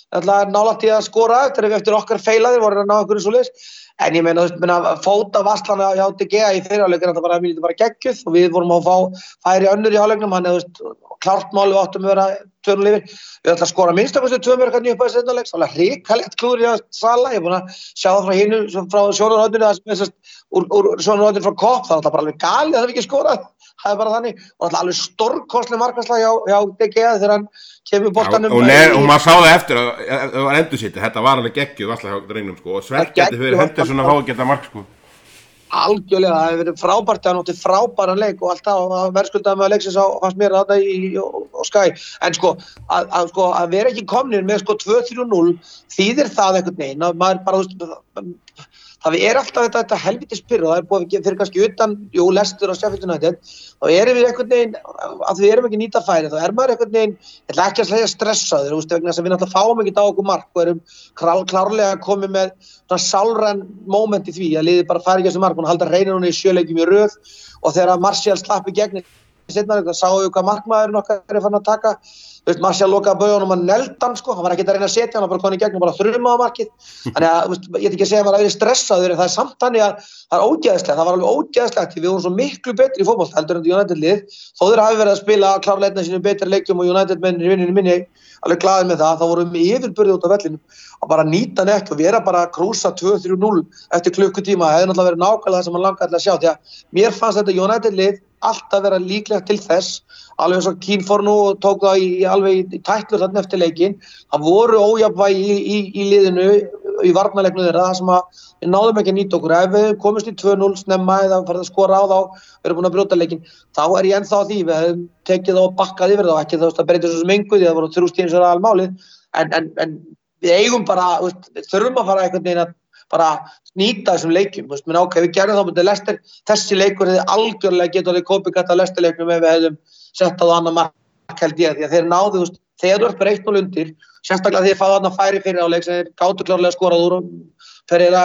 nálægt í að skora eftir, eftir okkar feilaðir voru að ná einhverju svoleiðis. En ég meina, þú veist, meina, fóta vasslana hjá D G A í fyrri hálfleik er þetta bara, bara geggjuð og við vorum að fá færi önnur í hálfleiknum, hann er, þú veist, klárt mál við áttum að vera tvö núll yfir. Við ætlum að skora minnst að þessu tvö mörk hann í upp að þessu leik, það var hrikalegt klúður í að Sala, ég er búin að sjá það frá hinu, frá sjónarhóttinu, það er úr, úr sjónarhóttinu frá Kopp, það er alltaf bara alveg galið, það er ekki skorað, það er bara þannig, og alltaf alveg stórkostleg markvarsla hjá, hjá D G A þegar hann kemur boltanum. Og, og, og maður sá það eftir að það var endursitt, þetta var alveg geggjuð alltaf hjá Drengnum sko, og svekkjandi fyrir Henderson að fá að geta mark sko. Algjörlega, það hefur verið frábært, það er frábæran leik og alltaf verðskuldaði með leiksins á fannst mér að það í og Sky, en sko að, að, sko, að vera ekki komnir með sko tvö þrjú núll þýðir það einhvern veginn, að maður bara, þú veist, það er alltaf þetta, þetta helvitis pyrr og það er búið fyrir kannski utan, jú, Leicester og Sheffield United, þá erum við einhvern veginn, að við erum ekki nýta færi, þá er maður einhvern veginn, ég ætla ekki að segja stressaður, þú veist, vegna þess að við náttúrulega fáum ekki á okkur mark og erum klár, klárlega komið með svona sálræn moment í því að liðið bara færi ekki þessu mark, hún halda reynir hún í sjöleikjum í röð og þegar Martial slapp í gegn seinna, þá sáum við hvað markmaðurinn okkar er fann að taka. Þú veist, Martial lokaði baugunum að neldan sko, hann var ekkert að reyna að setja hann, hann bara kom í gegn og bara þrumaði á markið. Þannig að, þú veist, ég get ekki að segja að maður hafi verið stressaður, en það er samt þannig að það er ógeðslegt, það var alveg ógeðslegt því við vorum svo miklu betri í fótbolta heldur en United lið. Þó þeir hafi verið að spila klárlega einn af sínum betri leikjum og United mennir í vinnunni minni alveg glaðir með það, þá vorum við yfirburði út á vellinum og bara nýta hann ekki og vera bara að krúsa tvö þrjú núll eftir klukkutíma, hefði náttúrulega verið nákvæmlega það sem hann langaði til að sjá, því að mér fannst þetta United lið alltaf vera líklegt til þess, alveg eins og Keane fór nú og tók það í, alveg í, í tætlur þarna eftir leikinn, það voru ójafnvægi í, í, í liðinu, í varnarleiknum þeirra, það sem að við náðum ekki að nýta okkur, ef við komumst í tvö núll snemma eða farið að skora á þá, við erum búin að brjóta leikinn, þá er ég ennþá því, við hefum tekið þá og bakkað yfir þá, ekki þá að breyta svo sem engu því það voru þrjú stíðin sem er almálið, en, en, en við eigum bara, við þurfum að fara einhvern veginn að bara nýta þessum leikjum, þú veist, menn ok, við gerðum þá mútið Leicester, þessi leikur hefði algjörlega getið alveg copycat af Leicester leiknum ef við hefðum sett á það annar mark held ég, því að þeir náðu, þú veist, þegar þú ert bara eitt núll undir, sérstaklega því að fá þarna færi fyrir á leik sem þeir gátu klárlega skorað úr og Pereira,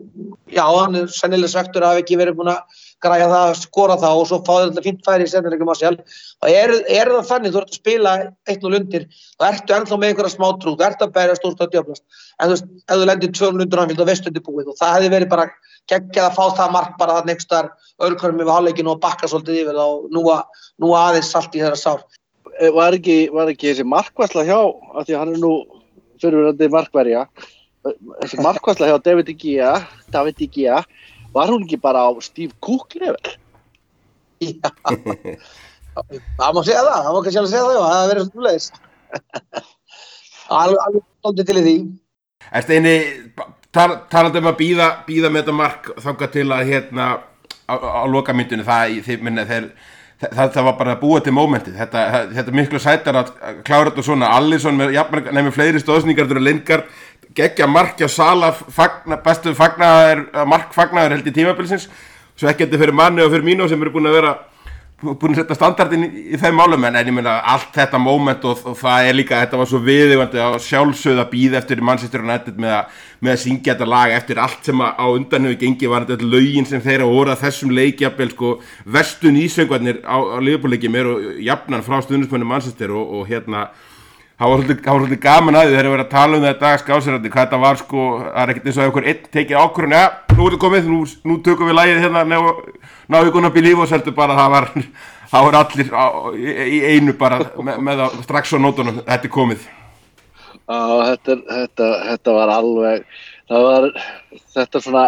já, hann er sennilega svektur að hafa ekki verið búin að græja það, skora það og svo fá þeir alltaf fínt færi í sennilega Martial. Og er, er það þannig, þú ert að spila eitt núll undir, þá ertu ennþá með einhverja smá trú, þú ert að bæra stórt að djöflast. En þú veist, ef þú lendir tvö núll undir Anfield, þá veistu þetta búið og það hefði verið bara geggjað að fá það mark bara þarna einhvers staðar öðruhverjum yfir hálfleikinn og bakka svolítið yfir þá nú, að, nú aðeins salt í þeirra sár. Var ekki, var ekki þessi markvarsla hjá, af því að hann er nú fyrirverandi markverja, þessi markvarsla hjá David De Gea, David De Gea, var hún ekki bara á Steve Cook level? Já, það má segja það, það má kannski alveg segja það, já, það verið svona leiðis. Alveg, alveg stóndið til í því. En Steini, talandi um að býða, býða með þetta mark þangað til að hérna á, á lokamyndunni, það, þið minna, þeir Það, það var bara að búa til mómentið, þetta, þetta miklu sætar að klára þetta svona, Alisson með, jafnir, nefnir fleiri stóðsningar fyrir Lingard, geggja mark hjá Sala, fagna, bestu fagnaðar, mark fagnaðar held í tímabilsins, svo ekki þetta fyrir Manni og fyrir Mino sem eru búin að vera, búin að setja standardin í, í þeim málum, en ég meina allt þetta móment og, og það er líka, þetta var svo viðeigandi að sjálfsögð að býða eftir Manchester United með að, með að syngja þetta lag eftir allt sem á undan hefur gengið var þetta lögin sem þeirra voru að þessum leik jafnvel sko verstu nýsöngvarnir á, á Liverpool-leikjum eru jafnan frá stuðningsmönnum Manchester og, og hérna það var svolítið, svolítið gaman að því þeir eru verið að tala um þetta skásirandi hvað þetta var sko, það er ekkert eins og ef einhver einn tekið ákvörðun, ja, nú er þetta komið, nú, nú tökum við lagið hérna Now We're Gonna Believe og seldu bara það var, það var allir á, í, í einu bara með, með það strax á nótunum, þetta er komið. Já, þetta, þetta, þetta var alveg, það var, þetta svona,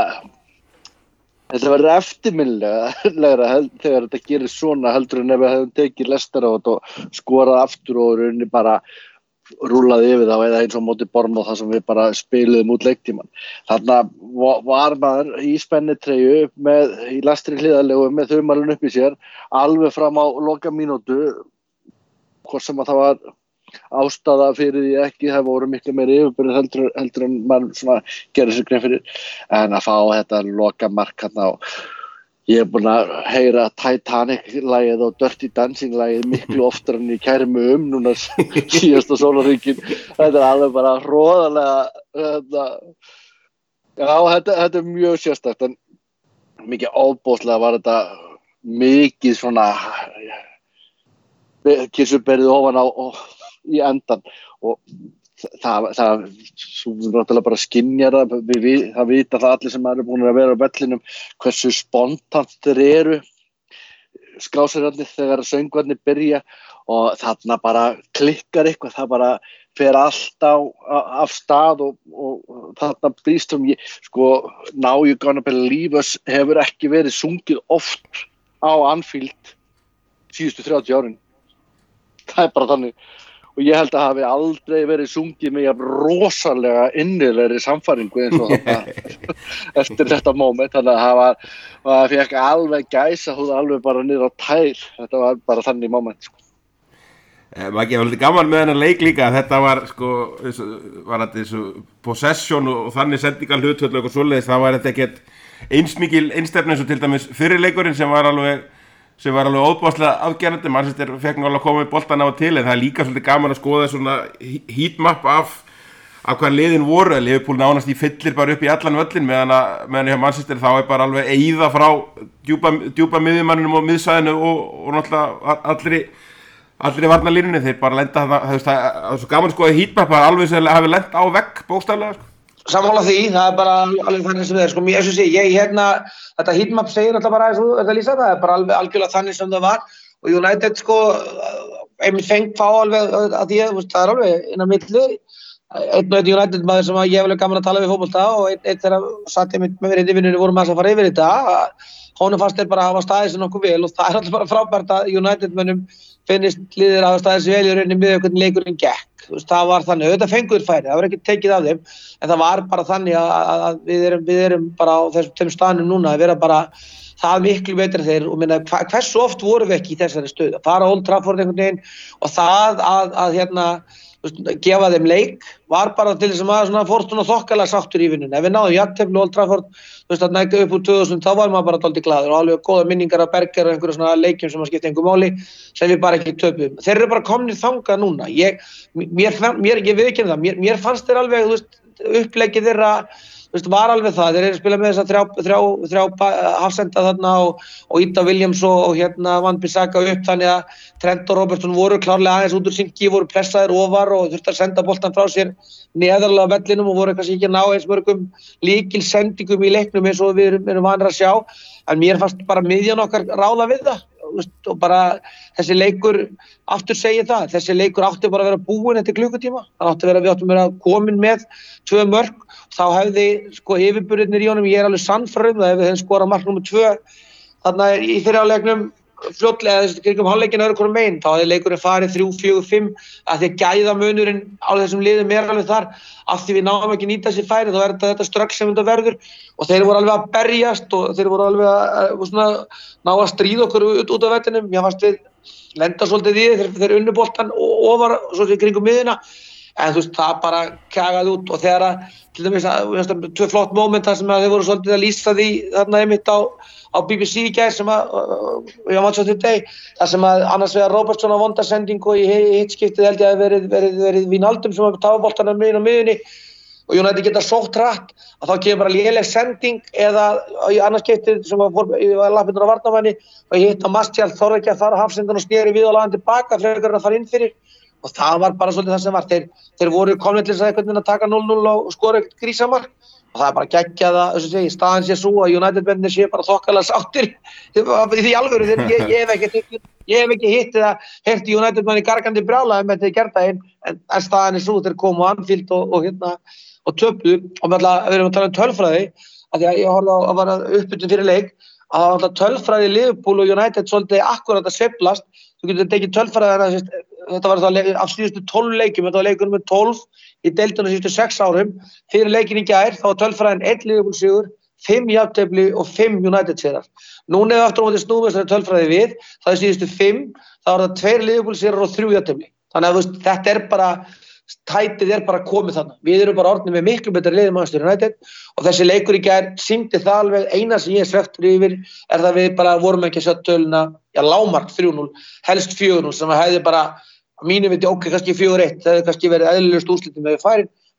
þetta var eftirminnilega þegar þetta gerir svona heldur en ef við hefum tekið Leicester á þetta og skorað aftur og rauninni bara rúlaði yfir þá eða eins og móti Bournemouth þar sem við bara spiluðum út leiktíman. Þannig var maður í spennitreyju með í Leicester hliðarlegu með þumalinn upp í sér alveg fram á loka mínútu hvort sem að það var ástæða fyrir því ekki, það voru miklu meiri yfirbyrðir heldur, heldur en mann svona gerir sér grein fyrir en að fá þetta loka mark hérna og ég er búin að heyra Titanic-lagið og Dirty Dancing-lagið miklu oftar en ég kæri mig um núna síðasta sólarhringinn. Þetta er alveg bara hroðalega, þetta, Já, þetta, þetta er mjög sérstakt, en mikið ofboðslega var þetta mikið svona kirsuberið ofan á og, í endan og það, það svo náttúrulega bara skynjar það, við, við, það vita það allir sem eru búin að vera á vellinum hversu spontant þeir eru skrásirarnir þegar söngvarnir byrja og þarna bara klikkar eitthvað, það bara fer allt á, af stað og, og, og þarna brýst um ég, sko, Now You Gonna Believe Us hefur ekki verið sungið oft á Anfield síðustu þrjátíu árin. Það er bara þannig. Og ég held að hafi aldrei verið sungið með jafn rosalega innilegri samfæringu eins og þetta eftir þetta moment. Þannig að það var, það fekk alveg gæsa hún alveg bara niður á tær. Þetta var bara þannig moment, sko. Maggi, það var litið gaman með hennar leik líka að þetta var sko, var þetta þessu possession og, og þannig sendingal hlutvöld og svoleiðis, það var þetta ekkert eins mikil einstefna eins og til dæmis fyrir leikurinn sem var alveg sem var alveg óbáslega afgerandi, Manchester fekk nú alveg að koma með boltan á og til en það er líka svolítið gaman að skoða svona heatmap af, af hvað liðin voru, Liverpool nánast í fyllir bara upp í allan völlin meðan að meðan hjá Manchester þá er bara alveg eyða frá djúpa, djúpa miðjumanninum og miðsvæðinu og, og náttúrulega allri Allir í varnarlínunni, þeir bara lenda það, það, það, það er svo gaman sko að heatmap alveg sem hafi lent á vegg bókstaflega sko. Sammála því, það er bara alveg þannig sem það er sko, ég svo sé, ég hérna, þetta heatmap segir alltaf bara eins og þetta lýsa það, er bara alveg algjörlega þannig sem það var og United sko, einmitt fengt fá alveg að því, það er alveg innan milli, einn og einn United maður sem ég hef alveg gaman að tala við fótbolta og einn, einn þegar satt einmitt með mér í vinnunni vorum að fara yfir þetta, honum fannst þeir bara að hafa staðið sér nokkuð vel og það er alltaf bara frábært að United mönnum finnist liðir að hafa staðið sér vel í rauninni með hvernig leikurinn gekk. Það var þannig, auðvitað fenguður færi, það var ekki tekið af þeim, en það var bara þannig að, að, að við, erum, við erum bara á þessum þeim staðnum núna að vera bara það miklu betri þeir og minna, hva, hversu oft vorum við ekki í þessari stöðu, að fara á Old Trafford einhvern veginn og það að, að hérna, gefa þeim leik var bara til þess að maður svona fórstun og þokkalega sáttur í vinnunni. Ef við náðum jafntefli Old Trafford, þú veist að nægja upp úr tvö þúsund, þá var maður bara dálítið glaður og alveg góða minningar af Berger og einhverju svona leikjum sem að skipta einhver máli sem við bara ekki töpum. Þeir eru bara komnir þangað núna. Ég, mér, mér, ég viðurkenni það, mér, mér fannst þeir alveg, þú veist, uppleggið þeirra Þú veist, var alveg það, þeir eru að spila með þess að þrjá, þrjá, þrjá hafsenda þarna og, og Ida Williams og, og hérna Van Bissaka upp þannig að Trent og Robertson voru klárlega aðeins út úr synki, voru pressaðir ofar og þurfti að senda boltan frá sér neðarlega á vellinum og voru kannski ekki að ná eins mörgum líkil sendingum í leiknum eins og við erum, erum vanir að sjá, en mér fannst bara miðjan okkar ráða við það. Og bara þessi leikur aftur segir það, þessi leikur átti bara að vera búinn eftir klukkutíma, það átti að vera við áttum að vera komin með tvö mörk, þá hefði sko yfirburðirnir í honum, ég er alveg sannfærður um það ef við hefðum skorað mark númer tvö þarna í fyrri hálfleiknum fljótlega þessi kringum hálfleikinn öðru hvorum megin, þá hefði leikurinn farið þrjú, fjögur, fimm að því að gæðamunurinn á þessum liðum er alveg þar, af því við náum ekki nýta þessi færi, þá er þetta, þetta strax sem þetta verður og þeir voru alveg að berjast og þeir voru alveg að, að svona, ná að stríða okkur út, út af vellinum, ég fannst við lenda svolítið í þeir, þeir unnu boltan ofar svolítið kringum miðina, en þú veist það bara kjagaði út og þegar að til dæmis að tvö flott moment þar sem að þeir voru svolítið að lýsa því þarna einmitt á, á B B C í gær sem að ég var match of the day þar sem að annars vegar Robertson á vonda sendingu og í hitt skiptið held ég að verið, verið, verið Wijnaldum sem að tafa boltan að miðin á miðinni og United geta sótt hratt að þá kemur bara léleg sending eða í annars skiptið sem að fór í lappirnar á varnarmanni og ég hitt á Martial þorði ekki að fara hafsendan og sneri við og laga hann tilbaka frekar að fara inn fyrir og það var bara svolítið það sem var þeir, þeir voru komnir til þess að einhvern veginn að taka núll núll og skora ekkert grísamark og það er bara geggjað að þess að segja staðan sé svo að United-bennir sé bara þokkalega sáttir í því alvöru þeir, ég, ég hef ekki ég hef ekki hitt eða heyrt United-menni gargandi brjálaði með þeir gerða einn en, en staðan er svo þeir komu á Anfield og, og hérna og töpuðu og með alltaf við erum að tala um tölfræði að því að ég horfði á að vara uppbytun fyrir leik að það var alltaf tölfræði Liverpool og United svolítið akkurat að sveiflast þú getur tekið tölfræði þetta var það af síðustu tólf leikjum, þetta var leikur nummer tólf í deildinni síðustu sex árum. Fyrir leikin í gær þá var tölfræðin einn Liverpool sigur, fimm jafntefli og fimm United sigrar. Núna ef aftur á móti snúið þessari tölfræði við, það er síðustu fimm, þá er það tveir Liverpool sigrar og þrjú jafntefli. Þannig að veist, þetta er bara, tætið er bara komið þarna. Við erum bara orðnir með miklu betra liði Manchester United og þessi leikur í gær sýndi það alveg eina sem ég er svekktur yfir er það við bara vorum ekki að sjá töluna, já lágmark þrjú núll, helst fjögur núll sem að hefði bara mínu viti ok, kannski fjögur eitt, það hefði kannski verið eðlilegust úrslitum með færin,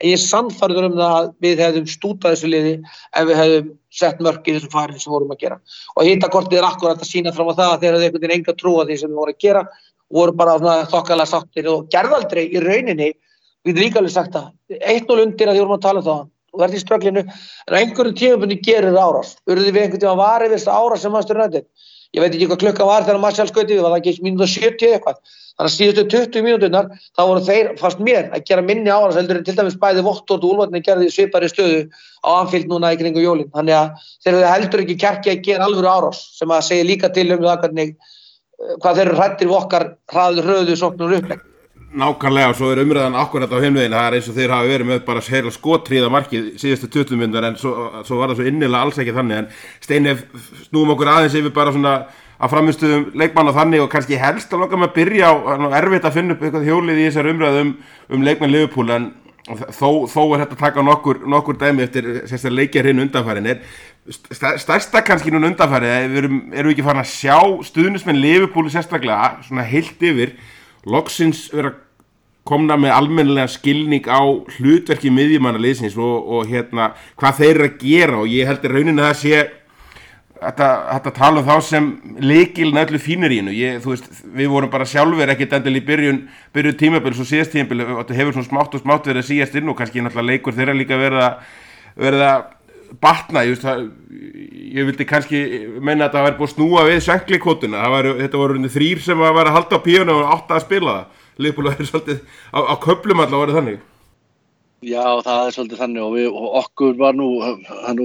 en ég er sannfærður um það að við hefðum stútað þessu liði ef við hefðum sett mörk í þessum færi sem vorum að gera og hitakortið er akkurat að sýna fram á það að þeir hefðu einhvern veginn enga trú á því sem við vorum að gera og voru bara svona þokkalega sáttir og gerðu aldrei í rauninni, við líka alveg sagt það eitt núll undir að því vorum að tala um það og verði í strögglinu, en á einhverjum tímabundi gerir árás, urðu við einhvern tíma varið við þessa árás sem Manchester United. Ég veit ekki hvað klukkan var þegar Martial skaut yfir, var það ekki mínúta sjötíu eitthvað. Þannig að síðustu tuttugu mínúturnar, þá voru þeir, fannst mér, að gera minni árás heldur en til dæmis bæði Watford og Úlfarnir gerði svipari stöðu á Anfield núna í kringum jólin. Þannig að þeir hefðu heldur ekki kjarki að gera alvöru árás, sem að segja líka til um það hvernig, hvað þeir eru hræddir við okkar hraðu, hröðu sóknur upplegg. Nákvæmlega, og svo er umræðan akkurat á heimveginn, það er eins og þeir hafa verið með bara heila skotríða markið síðustu tuttugu mínútur en svo, svo var það svo innilega alls ekki þannig, en Steini, snúum okkur aðeins yfir bara svona að framistuðum leikmann og þannig og kannski helst að loka með að byrja á, erfitt að finna upp eitthvað hjólið í þessar umræðum um, um leikmann Liverpool, en þó, þó er þetta að taka nokkur, nokkur dæmi eftir sérstaklega leikjar hinn undanfærin, er stærsta kannski núna undanfærið, erum, erum við ekki farin að sjá stuðnismenn Liverpool sérstaklega svona heilt yfir loksins vera komna með almennilega skilning á hlutverki miðjumannaliðsins og, og hérna hvað þeir eru að gera og ég held í rauninni að það sé þetta, þetta tala um þá sem lykilin öllu fínerínu, ég, þú veist, við vorum bara sjálfur ekkert endil í byrjun, byrjun tímabils og síðast tímabil og þetta hefur svona smátt og smátt verið að síðast inn og kannski náttúrulega leikur þeirra líka verið að verið að batna, ég, það, ég vildi kannski menna að það væri búið að snúa við sönglikvotuna, þetta voru þrýr sem að vera að halda á píónu og átta að spila það. Liverpool er svolítið á, á köflum allavega verið þannig. Já, það er svolítið þannig og, við, og okkur var nú, nú,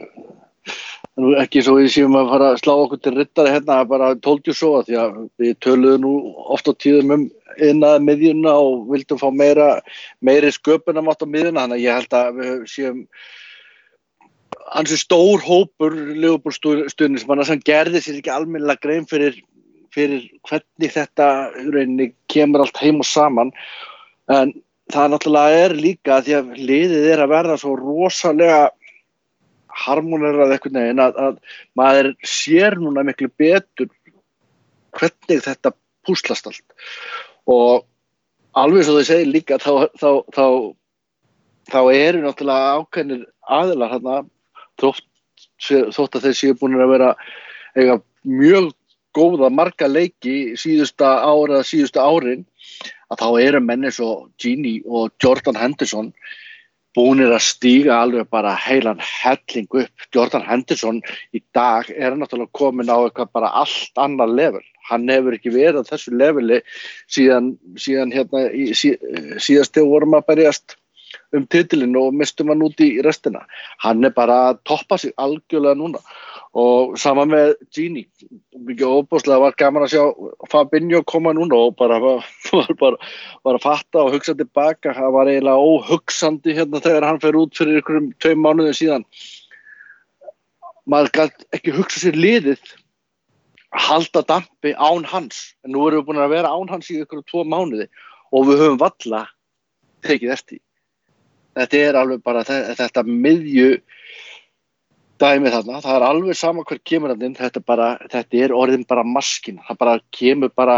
nú ekki svo við séum að fara að slá okkur til riddari hérna, bara told you so að því að við töluðum nú oft á tíðum um innaði miðjuna og vildum fá meira, meiri sköpunarmátt á miðjuna, þannig að ég held að við séum ansi stór hópur Liverpool stuðningsmanna sem gerði sér ekki almennilega grein fyrir, fyrir hvernig þetta rauninni kemur allt heim og saman en það náttúrulega er líka því að liðið er að verða svo rosalega harmonerað einhvern veginn að, að maður sér núna miklu betur hvernig þetta púslast allt og alveg svo þau segir líka þá, þá, þá, þá eru náttúrulega ákveðnir aðilar þarna þótt, þótt að þeir séu búin að vera eiga mjög góða marga leiki síðusta ára, síðustu árin að þá eru menn eins og Gini og Jordan Henderson búinir að stíga alveg bara heilan helling upp. Jordan Henderson í dag er náttúrulega komin á eitthvað bara allt annar level. Hann hefur ekki verið á þessu leveli síðan, síðan hérna í, sí, síðast þegar vorum að berjast um titilinn og mistum hann út í restina. Hann er bara að toppa sig algjörlega núna og sama með Gini. Mikið óbúslega var gaman að sjá Fabinho koma núna og bara var, bara, var að fatta og hugsa tilbaka. Það var eiginlega óhugsandi hérna þegar hann fer út fyrir einhverjum tveim mánuðum síðan. Maður gat ekki hugsa sér liðið að halda dampi án hans. En nú erum við búin að vera án hans í einhverjum tvo mánuði og við höfum valla tekið eftir. Þetta er alveg bara þetta miðju dæmi þarna, það er alveg sama hver kemur hann inn, þetta, bara, þetta er orðin bara maskína, það bara kemur bara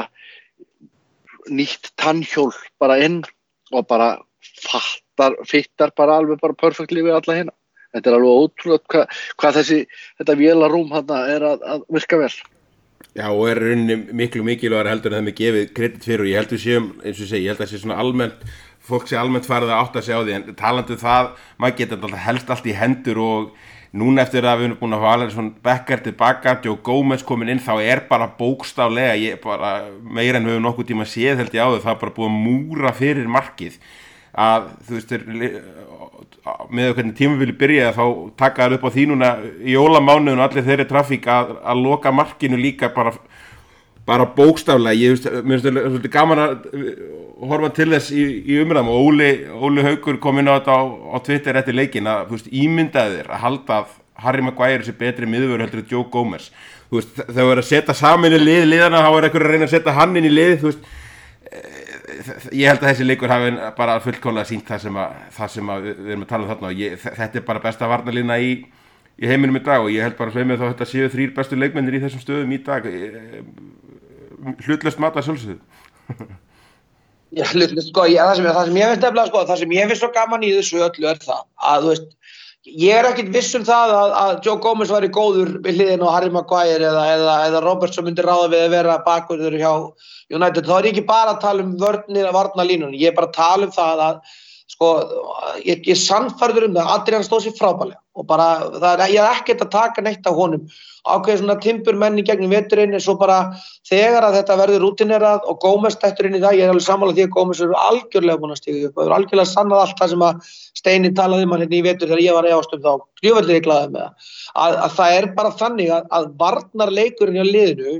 nýtt tannhjól bara inn og bara fattar, fittar bara alveg bara perfectly við alla hérna. Þetta er alveg ótrúlega hvað, hvað þessi, þetta vélarúm þarna er að, að virka vel. Já, og er rauninni miklu mikilvægara heldur en það með gefið kredit fyrir og ég held við séum, eins og ég segi, ég held að það sé svona almennt, fólk sé almennt farið að átta sig á því en talandi um það, maður getur helst allt í hendur og núna eftir að við erum búin að hafa alveg svona Becker tilbaka, Joe Gomez komin inn, þá er bara bókstaflega, ég bara meira en við höfum nokkuð tíma séð held ég á þau, það er bara búið að múra fyrir markið að þú veist, er, með hvernig tímabili byrjaði þá taka það upp á því núna í jólamánuðinu og allir þeirri trafík að, að loka markinu líka bara, bara bókstaflega, ég veist, mér finnst það svolítið gaman að horfa til þess í, í umræðum og Óli, Óli Haukur kom inn á þetta á, á Twitter eftir leikinn að, þú veist, ímyndaði þér að halda að Harry Maguire sé betri miðvörður heldur en Joe Gomez, þú veist, þegar það er að setja saman í lið, liðana, þá er einhver að reyna að setja hann inn í lið, þú veist, ég held að þessi leikur hafi bara fullkomlega sýnt það sem að, það sem að við erum að tala um þarna og ég, þetta er bara besta varnarlína í, í heiminum í dag og ég held bara sveimið þá þetta séu þrír bestu leikmennir í þessum stöðum í dag hlutlaust mat að sjálfsögðu. Já, sko, ég, það, sem, það sem ég finnst nefnilega, sko, það sem ég finnst svo gaman í þessu öllu er það að, þú veist, ég er ekkert viss um það að, að Joe Gomez væri góður við hliðin á Harry Maguire eða, eða, eða Robertson myndi ráða við að vera bakvörður hjá United. Þá er ég ekki bara að tala um vörnir að varna línunni, ég er bara að tala um það að sko, ég, ég sannfærður um það, Adrian stóð sér frábærlega og bara, það er, ég er ekkert að taka neitt af honum, ákveðið svona timburmenn í gegnum veturinn, svo bara þegar að þetta verður rútinerað og Gómez dettur inn í það, ég er alveg sammála því að Gómez eru algjörlega búin að stíga upp og eru algjörlega sannað allt það sem að Steini talaði um hann hérna í vetur þegar ég var efast um þá, djöfullir ég glaður með það, að, að það er bara þannig að, að varnarleikurinn hjá liðinu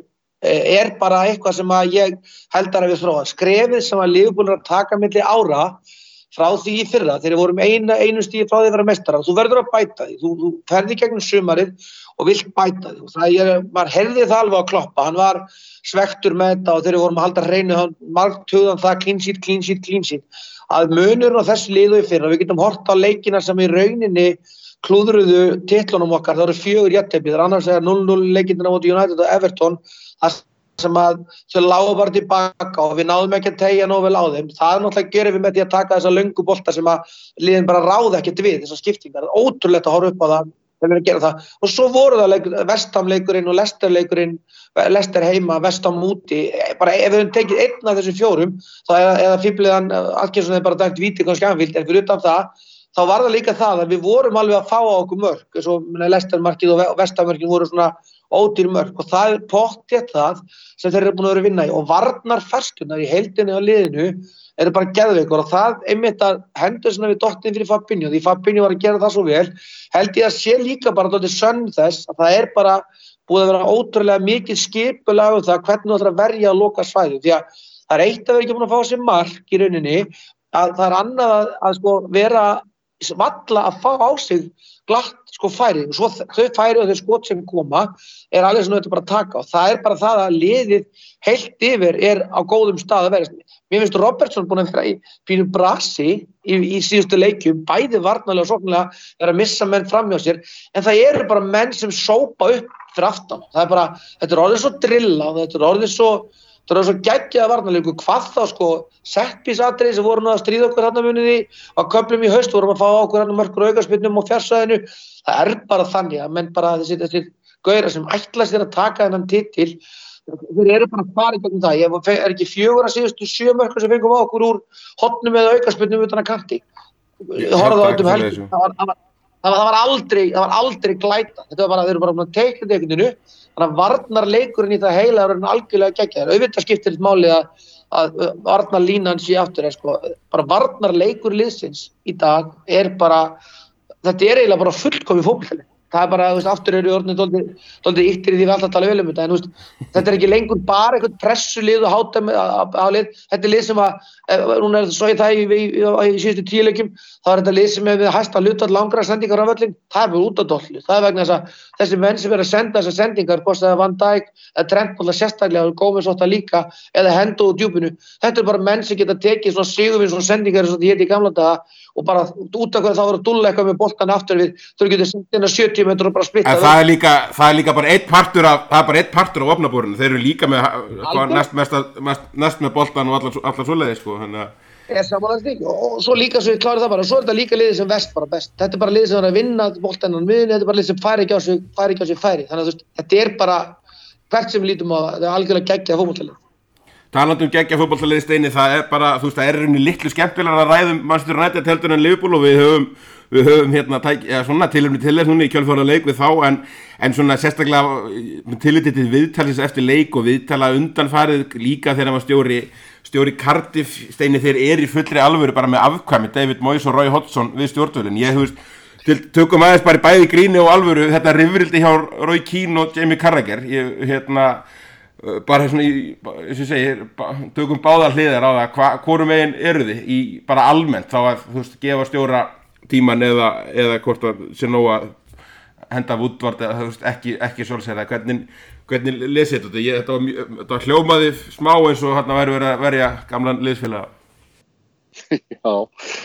er bara eitthvað sem að ég heldar að við þróa, skrefið sem að Liverpool er að taka milli ára frá því í fyrra, þegar við vorum eina, einu stíði frá því að vera meistarar, þú verður að bæta því, þú, þú ferði gegnum sumarið og vilt bæta því, og það er, maður heyrði það alveg að kloppa, hann var svektur með þetta og þegar við vorum að halda hreinu, hann margtöðan það clean sheet, clean sheet, clean sheet, að munurinn á þessu liðu í fyrra, við getum hort á leikina sem í rauninni klúðruðu titlunum okkar, það eru fjögur jafntefli, það er annars vegar núll núll leikindina móti United og Everton, það sem að þau lágu bara tilbaka og við náðum ekki að tegja nóg vel á þeim. Það er náttúrulega gerum við með því að taka þessa löngu bolta sem að liðin bara ráða ekkert við, þessar skiptingar. Það er ótrúlegt að horfa upp á það þegar við gera það. Og svo voru það leik, Vestham-leikurinn og Leicester-leikurinn, Leicester heima, Vestham úti. Bara ef við höfum tekið einn af þessum fjórum, þá eða, eða fíbliðan Atkinson hefði bara dæmt víti kannski anvilt, en fyrir utan það, þá var það líka það að við vorum alveg að fá á okkur mörk, eins og Leicester-markið og Vestham-mörkin voru svona ódýr mörk og það er pottþétt það sem þeir eru búin að vera að vinna í og varnarfærslunar í heildinni á liðinu eru bara geðveikur og það einmitt að hendur svona við dottinn fyrir Fabinho því Fabinho var að gera það svo vel held ég að sé líka bara dálítið sönn þess að það er bara búið að vera ótrúlega mikið skipulag um það hvernig þú ætlar að verja að loka svæðum því að það er eitt að vera ekki búin að fá sér mark í rauninni að það er annað að, að sko vera valla að fá á sig glatt sko færi og svo þau færi og þau skot sem koma er alveg sem þetta bara að taka og það er bara það að liðið heilt yfir er á góðum stað að vera. Mér finnst Robertson búin að vera í fínu brasi í, í síðustu leikjum, bæði varnarlega og sóknarlega er að missa menn framhjá sér en það eru bara menn sem sópa upp fyrir aftan. Það er bara, þetta er orðið svo drillað, þetta er orðið svo Það er svo geggjað varnarleikur, hvað þá sko setpísatriði sem voru nú að stríða okkur þarna muniði á köflum í haust, vorum að fá okkur þarna mörkur aukaspyrnum og fjársvæðinu. Það er bara þannig að menn bara þessi, þessi gaurar sem ætlast þér að taka þennan titil, þeir eru bara að fara í gegnum það. Ég er ekki fjögur að síðustu sjö mörkur sem fengum á okkur úr hotnum eða aukaspyrnum utan að kanti. Horfðu á þetta um helgi. Það var, það var, það var aldrei, það var aldrei glæta. Þetta var bara, þeir eru bara búin að teikna þetta einhvern veginn. Þannig að varnarleikurinn í það heila er algjörlega geggjaður. Auðvitað skiptir þetta máli að, að varnarlínan sé aftur. Sko, bara varnarleikur liðsins í dag er bara, þetta er eiginlega bara fullkomið fótbolti. Það er bara, þú veist, aftur eru orðnir dálítið ýttir í því við alltaf tala vel um þetta. En þú veist, þetta er ekki lengur bara eitthvað pressulið og háta á lið. Þetta er lið sem að, núna er svo í það í, í, í, í síðustu tíu leikjum, þá er þetta lið sem hefur hæsta hlutfall langra sendingar á völlinn. Það er bara út af dollu. Það er vegna þess að þessi menn sem er að senda þessar sendingar, hvort það er Van Dijk, eða Trent náttúrulega sérstaklega og Gómez ótt að líka, eða Hendo úr djúpinu. Þetta er bara menn sem geta tekið svona sigurvins svona sendingar eins og þetta héti í gamla daga og bara út af hvað þá voru að dúlla eitthvað með boltan aftur við, þú getur sendt inn að sjötíu metrur og bara splitta. En það er líka, það er líka bara einn partur af, það er bara einn partur af opnabúrinu, þeir eru líka með, næst, mest, mest, næst með boltan og allar, allar svoleiði, sko, þannig að. Ég er samanlega stík, og svo líka svo ég klári það bara, og svo er þetta líka liðið sem vest bara best. Þetta er bara liðið sem er að vinna boltan á miðunni, þetta er bara liðið sem færi ekki á sig, færi ekki á sig færi. Þannig að þú veist, þetta er bara, hvert sem við lítum á, þetta er algjörlega geggjað fótboltalið. Talandi um geggjað fótboltalið Steini, það er bara, þú veist, það er rauninni litlu skemmtilegra að ræðum Manchester United heldur en Liverpool og við höfum, við höfum hérna, tæk, ja, svona tilefni til þess núna í kjölfara leik við þá, en, en svona sérstaklega tilliti til viðtalsins eftir leik og viðtala undanfarið líka þegar hann var stjóri, stjóri Cardiff, Steini, þeir eru í fullri alvöru bara með afkvæmi, David Moyes og Roy Hodgson við stjórnvölinn. Ég, þú veist, til, tökum aðeins bara í bæði gríni og alvöru, þetta rifrildi hjá Roy Keane og Jamie Carragher, ég, hérna, bara svona í, eins og ég segir, tökum báða hliðar á það, hva, hvorum megin eru þið í bara almennt, þá að, þú veist, gefa stjóra tíman eða, eða hvort að sé nóg að henda Woodward eða, þú veist, ekki, ekki Solskjær, hvernig, hvernig lesið þetta? Ég, þetta, var, þetta var hljómaði smá eins og hérna væri verið að verja gamlan liðsfélaga. Já,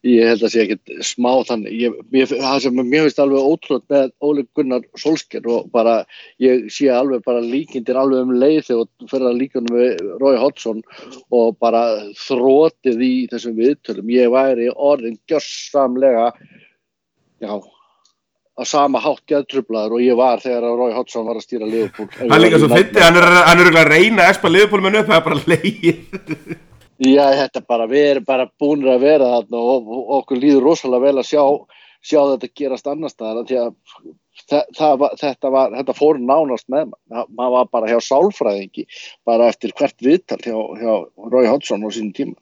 Ég held að sé ekkert smá þannig. Ég, mér, það sem mér finnst alveg ótrúlega með Ole Gunnar Solskjær og bara, ég sé alveg bara líkindir alveg um leið þegar þú fer að líka með Roy Hodgson og bara þrotið í þessum viðtölum. Ég væri orðin gjörsamlega, já, á sama hátt geðtruflaður og ég var þegar Roy Hodgson var að stýra Liverpool. Hann líka svo fyndi, hann er hann er að reyna að espa Liverpool menn upp, það er bara leið. Já, þetta bara, við erum bara búinir að vera þarna og, og okkur líður rosalega vel að sjá, sjá þetta gerast annars staðar því að það, það var, þetta, var, þetta fór nánast með maður. Maður var bara hjá sálfræðingi, bara eftir hvert viðtal hjá, hjá Roy Hodgson á sínum tíma.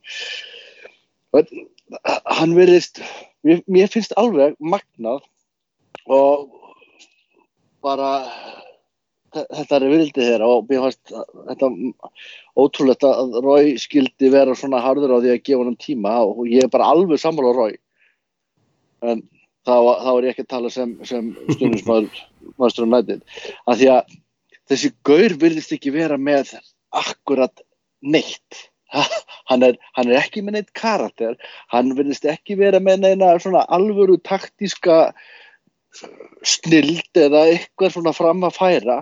Hann virðist, mér, mér finnst alveg magnað og bara þetta er vildið þeirra og mér fannst þetta ótrúlegt að Roy skildi vera svona harður á því að gefa honum tíma og ég er bara alveg sammála Roy en þá, þá er ég ekki að tala sem, sem stuðningsmaður Manchester United af því að þessi gaur virðist ekki vera með akkurat neitt hann er, hann er ekki með neitt karakter hann virðist ekki vera með neina svona alvöru taktíska snild eða eitthvað svona fram að færa.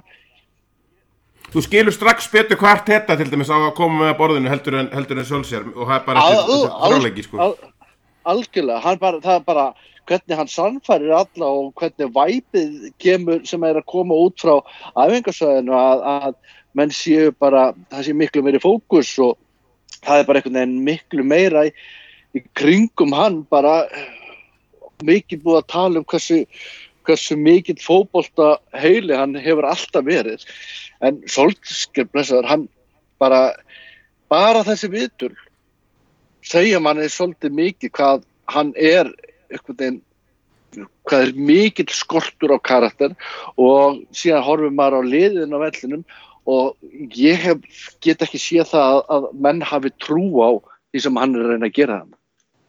Þú skilur strax betur hvart þetta til dæmis á að koma með að borðinu heldur en, heldur en Solskjær og það er bara þessi fráleiki sko. Al, algjörlega, hann bara, það er bara hvernig hann sannfærir alla og hvernig væpið kemur sem er að koma út frá æfingasvæðinu að, að menn séu bara, það sé miklu meiri fókus og það er bara einhvern veginn miklu meira í, í kringum hann bara mikið búið að tala um hversu hversu mikill fótbolta heili hann hefur alltaf verið en Solskjær blessaður hann bara bara þessi viðtöl segja manni svolítið mikið hvað hann er einhvern veginn hvað er mikill skortur á karakter og síðan horfum maður á liðin á vellinum og ég hef, get ekki séð það að, að menn hafi trú á því sem hann er að reyna að gera hann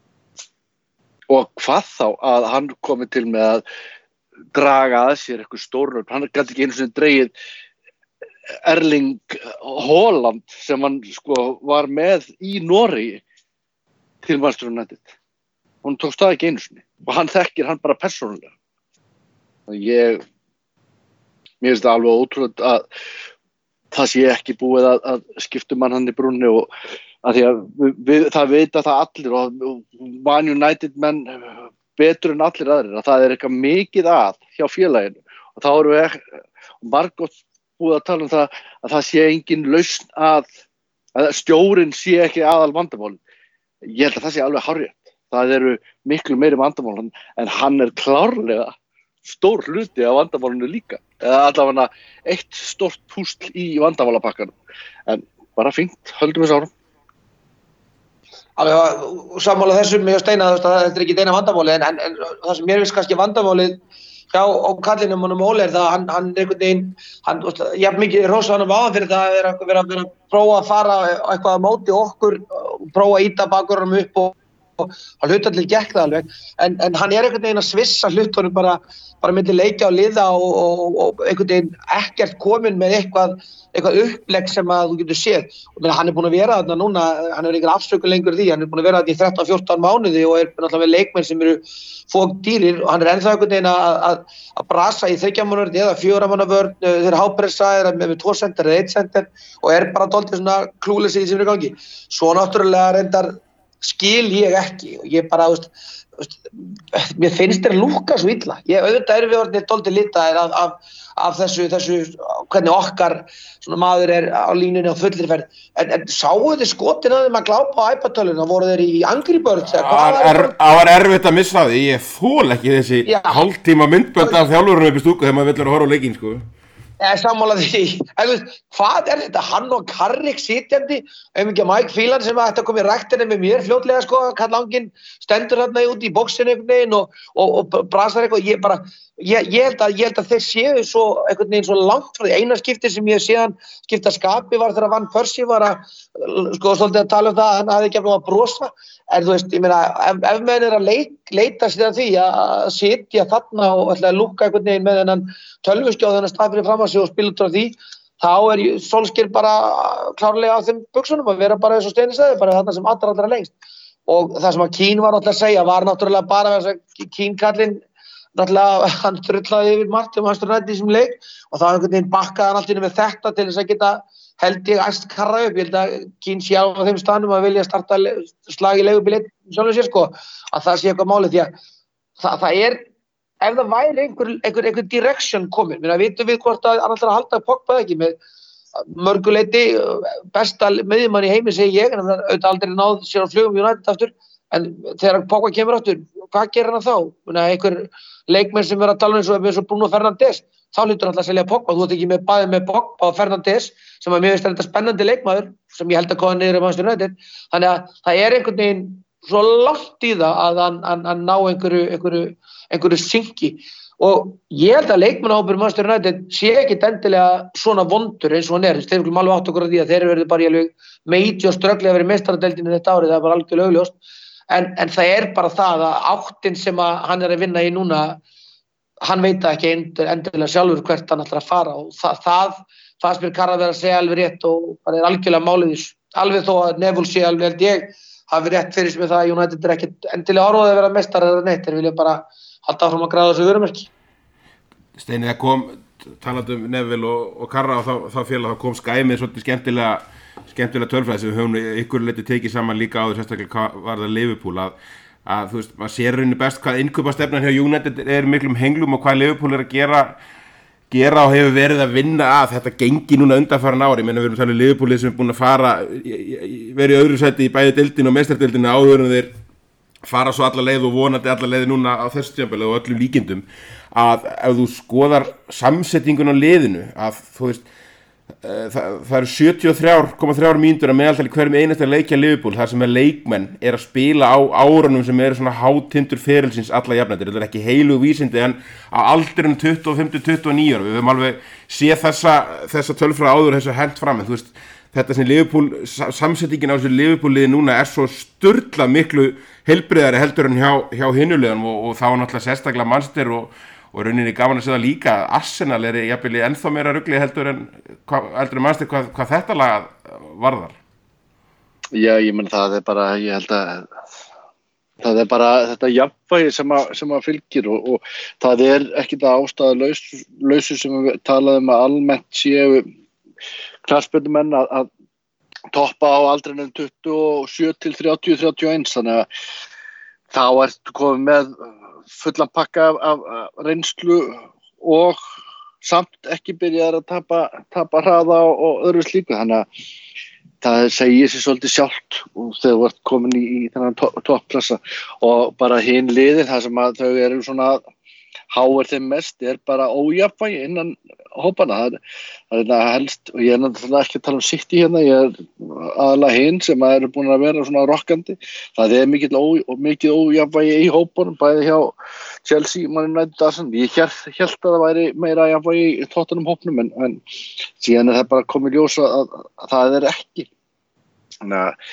og hvað þá að hann komi til með að draga að sér eitthvað stórnöfn, hann gæti ekki einu sinni dregið Erling Haaland sem hann sko var með í Noregi til Manchester United. Hún tókst það ekki einu sinni og hann þekkir hann bara persónulega. Ég, mér finnst það alveg ótrúlega að það sé ekki búið að, að skipta mann hann í brúnni og að því að við, við, það vita það allir og, og Man United menn betur en allir aðrir að það er eitthvað mikið að hjá félaginu og þá erum við margótt búið að tala um það að það sé engin lausn að, að stjórinn sé ekki aðal vandamálin. Ég held að það sé alveg hárrétt. Það eru miklu meiri vandamálin en hann er klárlega stór hluti af vandamálinu líka. Eða allavega eitt stórt púsl í vandamálapakkanum. En bara fínt, höldum við sárum. Alveg, sammála þessum með Steina, þetta er ekki eina vandamáli en, en, en það sem mér finnst kannski vandamálið hjá kallinum honum Óli er það að hann, hann einhvern veginn, hann, jafn mikið hrósa honum áðan fyrir það að vera, vera, vera að prófa að fara eitthvað á móti okkur, prófa að ýta bakurunum upp og, og hann hlutallir gekk það alveg, en, en hann er einhvern veginn að svissa hlutunum bara, bara myndi leikja og liða og, og, og einhvern veginn ekkert komin með eitthvað, eitthvað upplegg sem að þú getur séð. Og hann er búin að vera þarna núna, hann er ekki afsökun lengur því, hann er búin að vera þarna í þrettán fjórtán mánuði og er náttúrulega með leikmenn sem eru fók dýrir og hann er ennþá einhvern veginn að, að, að brasa í þriggja manna vörn eða fjögurra manna vörn, þeir hápressa er með, með tvo senter eða eitt senter og er bara dálítið svona klúleysi sem er í gangi. Svo náttúrulega reyndar skil ég ekki og ég bara, veist, veist, mér finnst þér lúkka svo illa. Ég auðvitað er við orðinir dálítið litaðir af, af, af þessu, þessu, hvernig okkar svona maður er á línunni á fullri ferð. En, en sáu þið skotin að þeim að glápa á iPad-töluna, voru þeir í Angry Birds? Það er, var erfitt að missa því, ég þól ekki þessi hálftíma myndbönd af þjálfurinn upp í stúku þegar maður vill vera að horfa á leikinn, sko. Ég sammála því, en veist, hvað er þetta, hann og Carrick sitjandi, ef ekki Mike Phelan sem ætti að koma í ræktinni með mér fljótlega sko, Karl Langin stendur þarna út í boxinu einhvern veginn og, og, og brasar eitthvað, ég bara, ég, ég, held að, ég held að þeir séu svo einhvern veginn svo langt frá því, eina skipti sem ég séðan skipta skapi var þegar Van Persie var að, sko, svolítið að tala um það, hann hafði ekki eftir að brosa, en þú veist, ég meina, ef, ef menn er að leik, leita sér að því að sitja þarna og ætla að lúkka einhvern veginn með þennan tölvuskjáð þennan stað fyrir fram að sig og spila út á því, þá er Solskjær bara klárlega á þeim buksunum að vera bara eins og Steini sagði, bara þarna sem allra allra lengst. og það sem að Keane var náttúrulega að segja var náttúrulega bara þess að Keane-kallinn náttúrulega hann drullaði yfir margt um Manchester United í þessum leik og þá einhvern veginn bakkaði hann alltaf inn með þetta til þess að geta held ég æst karra upp, ég held að Keane sé á þeim staðnum að vilja starta slag í leigubíl sjálfur sér sko, að það sé eitthvað málið því að það, það er, ef það væri einhver, einhver, einhver direction komin, mér að vitum við hvort að hann ætlar að halda Pogba ekki með mörguleiti besta miðjumann í heimi segi ég, en það er auðvitað aldrei náð sér á flugum United aftur, en þegar Pogba kemur aftur, hvað gerir hann þá? Menna, einhver leikmenn sem er að tala um eins og, eins og Bruno Fernandes, þá hlýtur hann alltaf að selja Pogba, þú ert ekki með bæði með Pogba og Fernandes, sem að mér finnst þetta spennandi leikmaður, sem ég held að koma niður í Manchester United, þannig að það er einhvern veginn svo langt í það að hann, hann, hann ná einhverju, einhverju, einhverju synki og ég held að leikmannahópur Manchester United sé ekki endilega svona vondur eins og hann er, þeir eru alveg átt okkur að því að þeir verður bara í alveg meiti og ströggli að vera í meistaradeildinni þetta árið, það er bara algjörlega augljóst, en, en það er bara það að áttin sem að hann er að vinna í núna, hann veit ekki endilega sjálfur hvert hann ætlar að fara og það, það fannst mér Karra vera að segja alveg rétt og það er algjörlega málið þess, alveg þó að Neville sé alveg held ég hafi rétt fyrir sem það að United er ekki endilega áróðið að vera meistarar eða neitt, þeir vilja bara halda áfram að græða þessu vörumerki. Steini, það kom, talandi um Neville og, og Karra og þá, þá félag, þá kom skæmið svolítið skemmtilega, skemmtilega tölfræði sem við höfum ykkur leiti tekið saman líka áður, sérstaklega hvað var það Liverpool, að, að þú veist, maður sér rauninni best hvað innkaupastefnan hjá United er miklum henglum og hvað Liverpool er að gera, gera og hefur verið að vinna að þetta gengi núna undanfarin ári, ég meina við erum talið Liverpoolið sem er búin að fara, verið í öðru sæti í bæði deildinu og meistaradeildinu áður en þeir fara svo alla leið og vonandi alla leið núna á þessu tímabili og öllum líkindum að ef þú skoðar samsetningun á liðinu að þú veist uh, það, það eru sjötíu og þrjú komma þrjár mínútur að meðaltali hverjum einasta leikja Liverpool þar sem er leikmenn er að spila á árunum sem eru svona hátindur ferilsins alla jafnættir, þetta er ekki heilu vísindi en á aldrinum tuttugu og fimm til tuttugu og níu ára, við höfum alveg séð þessa, þessa tölfræði áður þessu hent fram en þú veist þetta sem Liverpool, samsettingin á þessu Liverpool-liði núna er svo sturla miklu heilbriðari heldur en hjá, hjá hinuliðan og, og þá náttúrulega sérstaklega Manchester og, og rauninni gaman að segja líka að Arsenal er jafnvel í ennþá meira rugli heldur en, hva, heldur en Manchester hvað, hvað þetta lag varðar. Já, ég menn það er bara, ég held að það er bara þetta jafnvægi sem að, sem að fylgir og, og það er ekkit að ástæða laus, lausu sem við talaðum að almennt séu knattspyrnumenn að, að toppa á aldrinum tuttugu og sjö til þrjátíu til þrjátíu og eins þannig að þá ertu komið með fullan pakka af, af reynslu og samt ekki byrjaðar að tapa, tapa hraða og, og öðru slíku þannig að það segir sér svolítið sjálft og þegar þú ert komin í, í þennan topplassa og bara hinn liðin þar sem að þau eru svona háir þeim mest er bara ójafnvægi innan hópana það er, það er helst og ég er náttúrulega ekki að tala um City hérna ég er aðalega hinn sem eru búin að vera svona rokkandi það er mikið, ó, mikið ójafnvægi í hópunum bæði hjá Chelsea, Man United, Arsenal ég hélt, hélt að það væri meira jafnvægi í Tottenham hópnum en, en síðan er það bara komið ljósa að, að það er ekki þannig að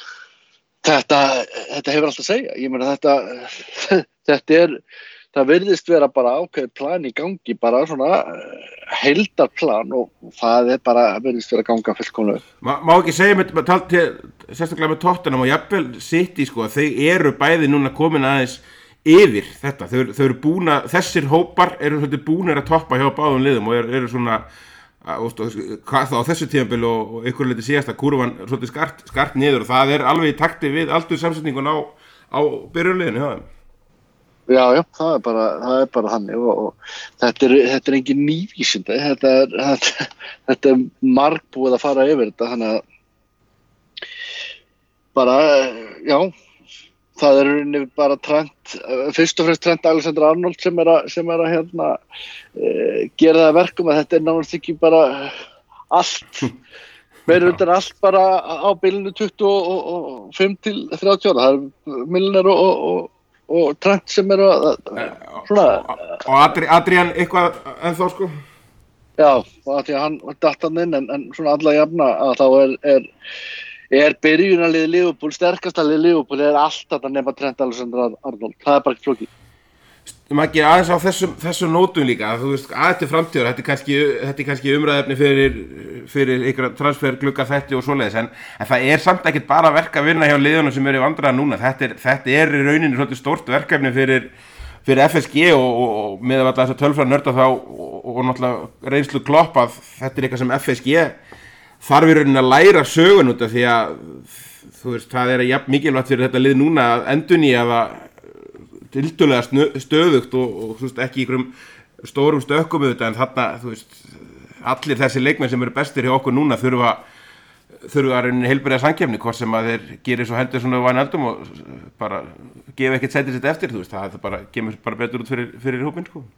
þetta, þetta hefur allt að segja ég meina þetta þetta er það virðist vera bara ákveðið plan í gangi, bara svona heildarplan og það er bara virðist vera að ganga fullkomlega. Má, má ekki segja með, talt til, sérstaklega með Tottenham og jafnvel City sko, að þeir eru bæði núna komin aðeins yfir þetta, þau, þau eru búin að, þessir hópar eru svolítið búinir að toppa hjá báðum liðum og eru, eru svona, hvað þá á þessu tímabili og, og ykkur leiti síðast að kurvan svolítið skart, skart niður og það er alveg í takti við aldur samsetningun á, á byrjunliðinu hjá þeim. Já, já, það er bara, það er bara þannig og, og þetta er, þetta er engin nývísindi, þetta er, þetta, þetta er margbúið að fara yfir þetta, þannig að bara, já, það er bara Trent, fyrst og fremst Trent Alexander-Arnold sem er að, sem er að hérna, e, gera það verkum að þetta er nánast ekki bara allt, meira undan allt bara á bilinu tuttugu og fimm til þrjátíu ára, það er Milner og, og og Trent sem er að svona og Adri, Adrian eitthvað ennþá sko já, og að því að hann datt hann inn en, en svona alla jafna að þá er er, er byrjunarlið Liverpool sterkasta lið Liverpool er allt þetta nema Trent Alexander-Arnold það er bara ekki flókið. Maggi, aðeins á þessum, þessum nótum líka, þú veist, aðeins til framtíðar, þetta er kannski, þetta er kannski umræðefni fyrir, fyrir ykkur transferglugga þætti og svoleiðis, en, en það er samt ekkert bara verk að vinna hjá liðunum sem eru í vandræða núna, þetta er, þetta er í rauninni svolítið stórt verkefni fyrir, fyrir F S G og, og, og með alltaf þess að tölfræða nörda þá og, og náttúrulega reynslu Klopp að þetta er eitthvað sem F S G þarf í rauninni að læra sögun út af því að, þú veist, það er jafn mikilvægt fyrir þetta lið núna að endurnýja það tiltölulega stöðugt og, og þú veist, ekki í einhverjum stórum stökkum auðvitað, en þarna, þú veist, allir þessi leikmenn sem eru bestir hjá okkur núna þurfa þurfa að rauninni heilbrigða samkeppni, hvort sem að þeir gerir svo hendur svona Wijnaldum og bara gefa ekkert sætið sitt eftir, þú veist, það bara kemur bara betur út fyrir, fyrir hópinn, sko.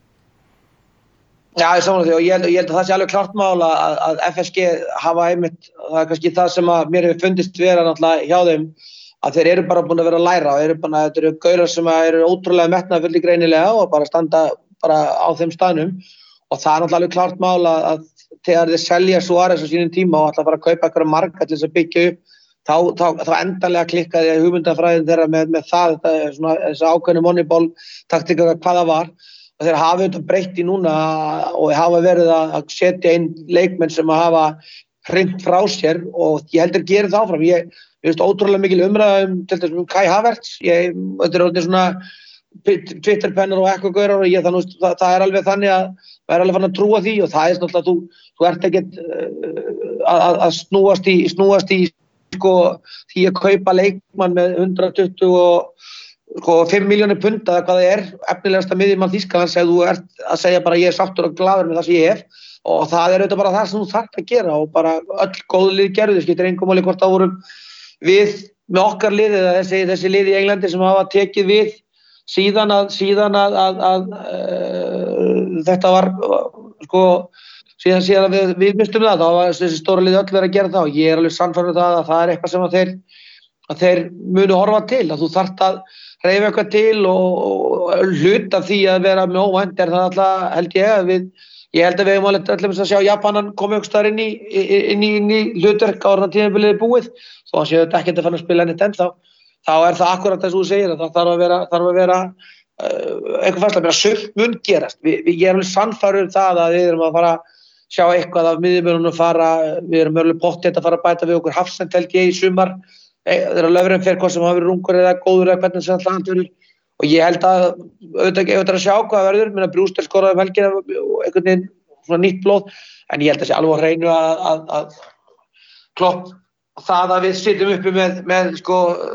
Já, ég saman því og ég held, ég held að það sé alveg klart mál að, að F S G hafa einmitt, það er kannski það sem að mér hefur fundist vera náttúrulega hjá þeim, að þeir eru bara búin að vera að læra og eru bara, þetta eru gaurar sem eru ótrúlega metnaðarfullir greinilega og bara standa bara á þeim staðnum og það er náttúrulega alveg klart mál að, að þegar þeir selja Suárez á sínum tíma og ætla að fara að kaupa eitthvað marga til þess að byggja upp þá, þá, þá endanlega klikkaði hugmyndafræðin þeirra með, með það, þetta, svona, þess að ákveðnu moneyball taktika hvað það var og þeir hafa auðvitað breytt í núna og hafa verið að setja inn leikmenn sem að hafa hringt frá sér og ég heldur að gera það áfram. Ég, ég veist ótrúlega mikil umræða um til þess um Kai Havertz, ég, þetta er orðið svona Twitter-pennar og ekko-gaurar og ég, þannig, það, það er alveg þannig að það er alveg fann að trúa því og það er náttúrulega þú, þú ert ekkert uh, að, að snúast í, snúast í sko, því að kaupa leikmann með hundrað tuttugu og fimm milljónir punda eða hvað það er, efnilegasta miðjumann Þýskalands ef þú ert að segja bara ég er sáttur og glaður með það sem ég hef og það er auðvitað bara það sem þú þarft að gera og bara öll góð lið gerðu, það skiptir engum máli hvort það voru við með okkar lið eða þessi, þessi lið í Englandi sem hafa tekið við síðan að, síðan að, að, að uh, þetta var sko, síðan, síðan við, við mistum það, þá var þessi stóra lið öll verið að gera það og ég er alveg sannfærður um það að það er eitthvað sem að þeir, að þeir munu horfa til, að þú þarft að hreyfa eitthvað til og, og hlut af því að vera með óvænt er það alltaf held ég að við Ég held að við hefum alveg allir að sjá Japanan koma ykkur staðar inn í, inn í, inn í hlutverk áður en tímabilið er búið þó að séu þetta ekkert að fara að spila neitt ennþá þá er það akkurat þess að þú segir að það þarf að vera, þarf að vera uh, eitthvað fast að vera sumt mun gerast við, við erum alveg sannfærður um það að við erum að fara að sjá eitthvað af miðjumönnunum fara við erum alveg pottþétt að fara að bæta við okkur Hafsend held ég í sumar þegar Löfren fer hvað sem hafi verið ungur eða góður eða hvernig sem alltaf hann verður og ég held að auðvitað auðvitað að sjá hvað verður, minna Brewster skoraði um helgina og einhvern veginn svona nýtt blóð, en ég held að sé alveg á hreinu að, að, að Klopp, það að við sitjum uppi með, með sko,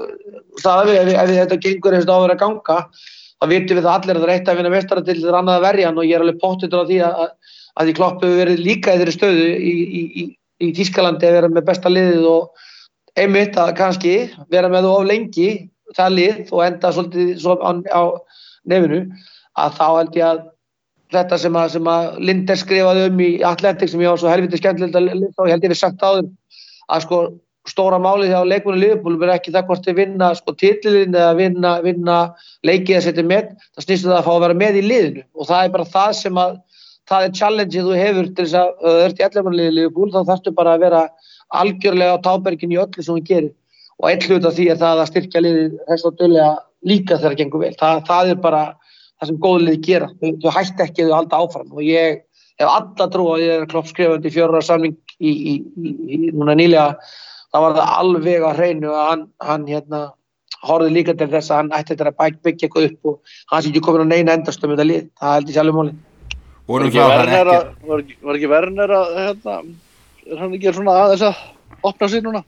það að við, ef, ef þetta gengur eins og á að vera að ganga, þá vitum við það allir að það er eitt að vinna meistaradeildina til annað að verja hann og ég er alveg pottþéttur á því að, að því Klopp hefur verið líka í þeirri stöðu í, í, í, í Þýskalandi að vera með besta liðið og einmitt að kannski vera með of lengi það lið og enda svolítið svo á, á nefinu að þá held ég að þetta sem að, sem að Linder skrifaði um í Atletic sem ég var svo helviti skemmtilegt að lesa og ég held ég við sagt áður að sko stóra málið hjá leikmönnum Liverpool er ekki það hvort þeir vinna sko titilinn eða vinna, vinna leikið að setja með, það snýst það að fá að vera með í liðinu og það er bara það sem að það er challenge þú hefur til þess að þú ert í ellefu manna liði Liverpool þá þarftu bara að vera algjörlega á táberginu í öllu sem þú gerir og einn hlut af því er það að styrkja liðið þess að dölja líka þegar það gengur vel. Það, það er bara það sem góð lið gera. Þau, þau hætti ekki að þau halda áfram og ég hef alla trú að ég er Klopp skrifandi í fjögurra ára samning í, í, í, í núna nýlega. Það var það alveg á hreinu að hann, hann hérna horfði líka til þess að hann ætti þetta að byggja eitthvað upp og hann sé ekki komin á neina endastöð með þetta lið. Það held ég sjálfur máli. Var ekki Werner að, var ekki, var ekki Werner að hérna, er hann ekki svona aðeins að opna sig núna?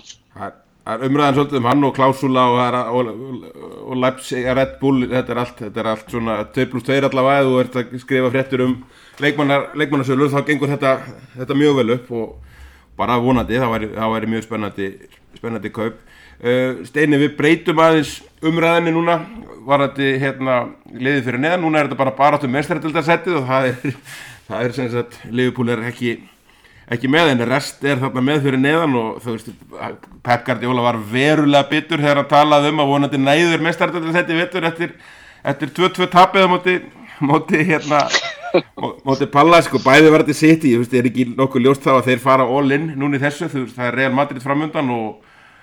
Það er umræðan svolítið um hann og Klásula og, og, og, og Leipzig, Red Bull, þetta er allt, þetta er allt svona tvö plús tvö allavega og þú ert að skrifa fréttir um leikmannar, leikmannarsölur, þá gengur þetta, þetta mjög vel upp og bara vonandi, það væri, það væri mjög spennandi, spennandi kaup. Uh, Steini, við breytum aðeins umræðinni núna, var þetta hérna liðið fyrir neðan, núna er þetta bara baráttu meistaradeildarsettið og það er, það er sem sagt, Liverpool er ekki ekki með en rest er þarna með fyrir neðan og þú veist, Pep Guardiola var verulega bitur þegar hann talaði um að vonandi næður meistaradeildarsettið vettur eftir, eftir tvö tvö tapið á móti, móti hérna móti Palace og bæði var þetta City, ég veist, er ekki nokkuð ljóst þá að þeir fara all in núna í þessu, þú veist, það er Real Madrid framundan og,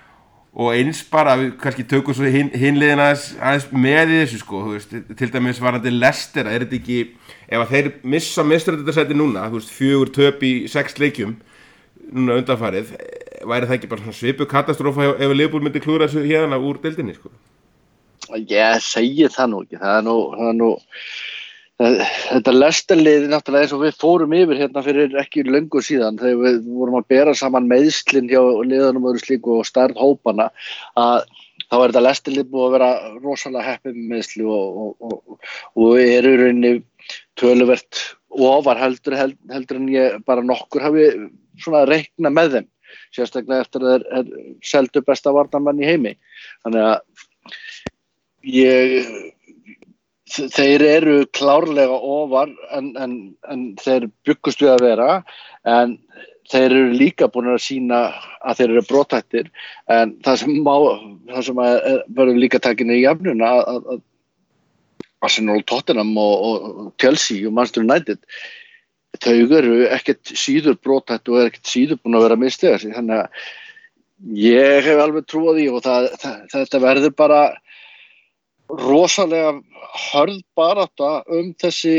og eins bara við kannski tökum svo hin, hinliðin aðeins, aðeins með í þessu sko, þú veist, til dæmis varandi Leicester, er þetta ekki, ef að þeir missa meistaradeildarsæti núna, þú veist, fjögur töp í sex leikjum núna undanfarið, væri það ekki bara svona svipu katastrófa ef Liverpool myndi klúra þessu hérna úr deildinni sko? Ég segi það nú ekki, það er nú, það er nú þetta Leicester-lið náttúrulega eins og við fórum yfir hérna fyrir ekki löngu síðan þegar við vorum að bera saman meiðslin hjá liðunum og slíku og stærð hópana að þá er þetta Leicester-lið búið að vera rosalega heppið með meiðsli og, og, og, og er í rauninni töluvert ofar heldur, heldur, heldur en ég bara nokkur hafi svona reiknað með þeim sérstaklega eftir að þeir er seldu besta varnarmann í heimi þannig að ég þeir eru klárlega ofar en, en, en þeir byggust við að vera en þeir eru líka búin að sýna að þeir eru brothættir en það sem, má, það sem er, verður líka takin í jafnuna að, að Arsenal, Tottenham og, og Chelsea og Manchester United þau eru ekkert síður brothætt og er ekkert síður búin að vera mistiga sig þannig að ég hef alveg trú á því og það, það, þetta verður bara rosalega hörð barátta um þessi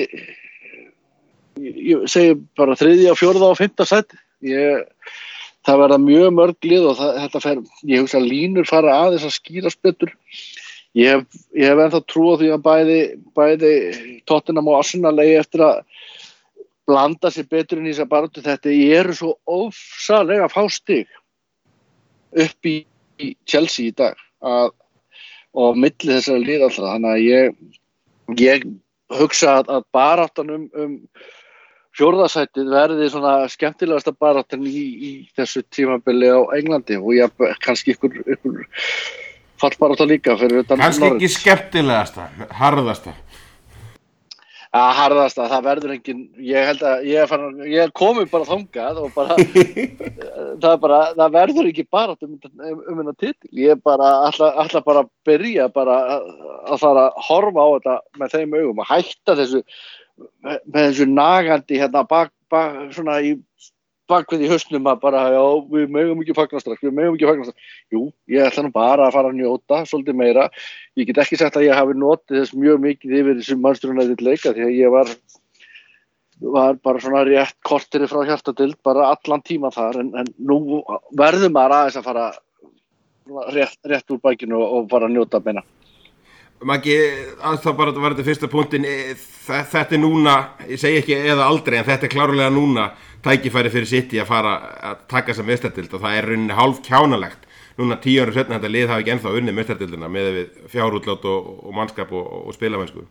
ég segi bara þriðja, fjórða og fimmta sæti ég, það verða mjög mörg lið og það, þetta fer, ég hugsa að línur fara aðeins að skýrast betur ég hef, ég hef ennþá trú á því að bæði, bæði Tottenham og Arsenal eigi eftir að blanda sér betur inn í þessa baráttu þetta eru svo ofsalega fá stig upp í, í Chelsea í dag að og milli þessara lið allra þannig að ég, ég hugsa að, að baráttan um, um fjórðasætið verði svona skemmtilegasta baráttan í, í þessu tímabili á Englandi og ég kannski ykkur, ykkur fallbarátta líka fyrir utan kannski ekki skemmtilegasta, harðasta að harðasta, það verður engin ég held að ég er, farin, ég er komin bara þangað og bara það, er bara, það verður ekki bara um, um hennar titil, ég er bara alltaf bara að byrja bara að, að fara að horfa á þetta með þeim augum og hætta þessu með, með þessu nagandi hérna bak, bak, svona í bakvið í hausnum að bara, já, við megum ekki fagna strax, við megum ekki fagna strax. Jú, ég ætla nú bara að fara að njóta svolítið meira. Ég get ekki sagt að ég hafi notið þess mjög mikið yfir þessum Manchester United leika því að ég var, var bara svona rétt korteri frá hjartadild, bara allan tíma þar, en, en nú verður maður aðeins að fara rétt, rétt úr bækinu og, og fara að njóta meina. Maggi, að það bara var þetta fyrsta punktin, þetta er núna, ég segi ekki eða aldrei, en þetta er klárlega núna tækifæri fyrir City að fara að taka þessa meistardeild og það er rauninni hálf kjánalegt. Núna tíu árum seinna þetta lið hafi ekki ennþá unnið meistardildina með við fjárútlát og, og mannskap og, og spilamennsku.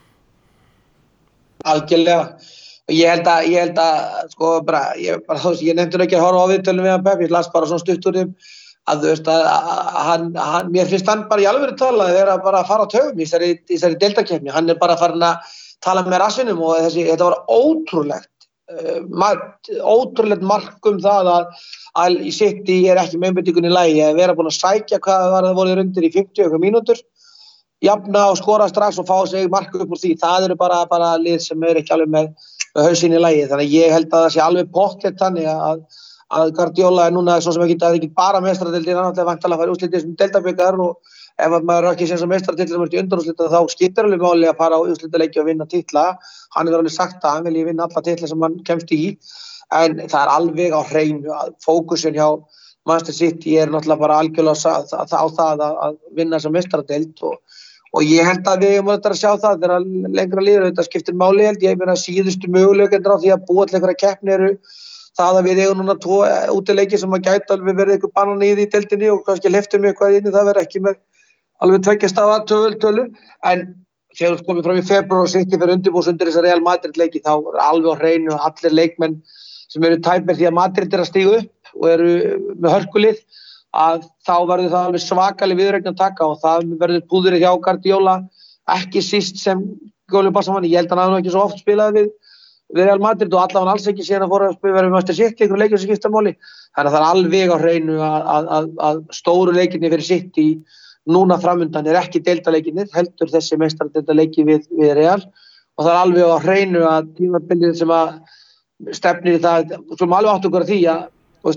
Algjörlega. Ég held að, ég held að, sko, bara, ég, bara, ég nefndi ekki að horfa á viðtölum við hann Pep, ég las bara svona stutt úr þeim að þú veist að, að hann, hann, mér finnst hann bara í alvöru tala að vera bara að fara á taugum í þessari, í þessari deildakeppni, hann er bara farin að tala með rassinum og þessi, þetta var ótrúlegt, uh, margt, ótrúlegt mark um það að, að í City er ekki með einbeitingunni í lagi, að vera búin að sækja hvað var það voru undir í fimmtíu mínútur, jafna og skora strax og fá sig mark upp úr því, það eru bara, bara lið sem er ekki alveg með, með hausinn í lagi, þannig að ég held að það sé alveg pottþétt þannig að að Guardiola er núna svo sem ekki, að ekki bara meistaradeildin, hann ætlaði vantalega að fara í úrslitið sem deildabikar og ef maður er ekki sem meistaradeildin sem er í undanúrslitið þá skiptir alveg máli að fara á úrslitaleiki og vinna titla. Hann hefur alveg sagt að hann vilji vinna alla titla sem hann kemst í en það er alveg á hreinu að fókusin hjá Manchester City er náttúrulega bara algjörlega á það að vinna sem meistaradeild og, og ég held að við erum að sjá það þegar lengra líður þetta skiptir máli held ég meina síðustu möguleikendur á því að búa til einhverja keppni eru það að við eigum núna tvo útileiki sem að gæta alveg verið eitthvað banan í því deildinni og kannski hleyptum við eitthvað inn í það verið ekki með alveg tveggja stafa tölu, tölu en þegar þú komið fram í febrúar og City fyrir undirbús undir þessa Real Madrid leiki þá er alveg á hreinu allir leikmenn sem eru tæpir því að Madrid er að stíga upp og eru með hörkulið að þá verður það alveg svakalig viðureign að taka og það verður púðrið hjá Guardiola ekki síst sem góðlega bassamann ég held að hann hafi ekki svo oft spilað við við Real Madrid og allavega alls ekki síðan að fóra að spila við Manchester City einhverjum leikjum sem skipta máli þannig að það er alveg á hreinu að, að, að stóru leikinni fyrir City núna framundan er ekki deildarleikinir heldur þessi meistaradeildarleiki við, við Real og það er alveg á hreinu að tímabilið sem að stefnir í það sem alveg átt okkur að því að veist,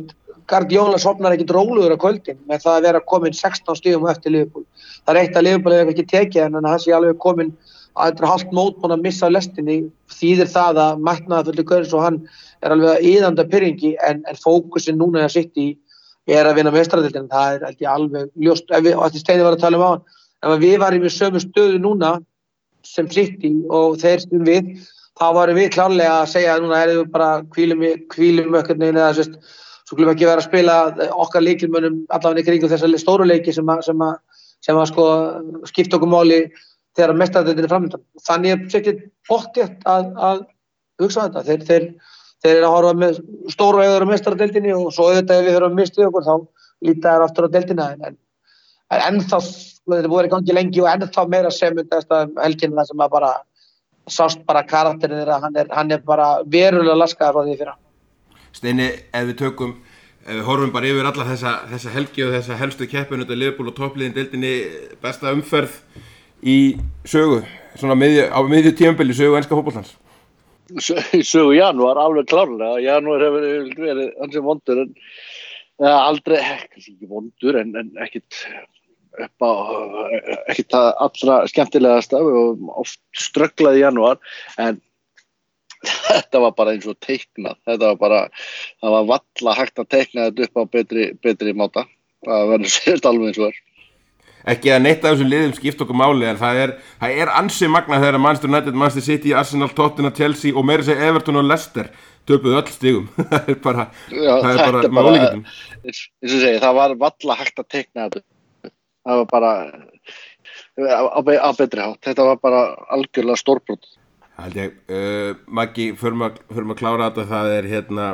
Guardiola sofnar ekkert rólegur á kvöldin með það að vera komin sextán stigum eftir Liverpool. Það er eitt að Liverpool hefur ekki tekið en það sé alveg komin að þetta er hálft mót búin að missa af lestinni, þýðir það að metnaðarfulli gaur eins og hann er alveg að iðandi pirringi en, en fókusin núna er að sitta í er að vinna meistaradeildina, það er ekki alveg ljóst, ef við, og þetta Steini var að tala um á hann, ef við varum í sömu stöðu núna sem City og þeir stum við, þá varum við klárlega að segja að núna erum við bara hvílum hvílum ökkurnið eða sérst, svo glum ekki vera að spila okkar leikilmönnum allavega í kringum þessa stóru leiki sem að, sem að, sem að sko skipta okkur máli þegar meistaradeildin er framöndan. Þannig er City pottþétt að, að hugsa þetta, þeir, þeir Þeir eru að horfa með stóru augur á meistaradeildinni og svo auðvitað ef við höfum mistið okkur þá líta þær aftur á deildina en, en, en ennþá, þetta búið í gangi lengi og ennþá meira sem þetta helgina það sem að bara sást bara karakterin þeirra, hann er, hann er bara verulega laskaður frá því fyrra. Steini, ef við tökum, ef við horfum bara yfir alla þessa, þessa helgi og þessa helstu keppinu þetta Liverpool og toppliðin deildinni besta umferð í sögu, svona miðju, á miðju tímabili sögu enska fótboltans. Í sögu janúar alveg klárlega, janúar hefur verið ansi vondur en ja, aldrei, ekki vondur en, en ekkit upp á, ekkit það allra skemmtilegasta og oft strögglaði í janúar en þetta var bara eins og teiknað, þetta var bara, það var valla hægt að teikna þetta upp á betri, betri máta, það verður sérst alveg eins og þar. Ekki að neitt af þessum liðum skipt okkur máli en það er, það er ansi magna þegar Manchester United, Manchester City, Arsenal, Tottenham, Chelsea og meira segja Everton og Leicester töpuðu öll stigum. það er bara, Já, það er bara með ólíkindum. Eins og segi, það var valla hægt að teikna þetta. Það var bara á, á betri hátt. Þetta var bara algjörlega stórbrot. Held ég, uh, Maggi, förum að, förum að klára þetta, það er hérna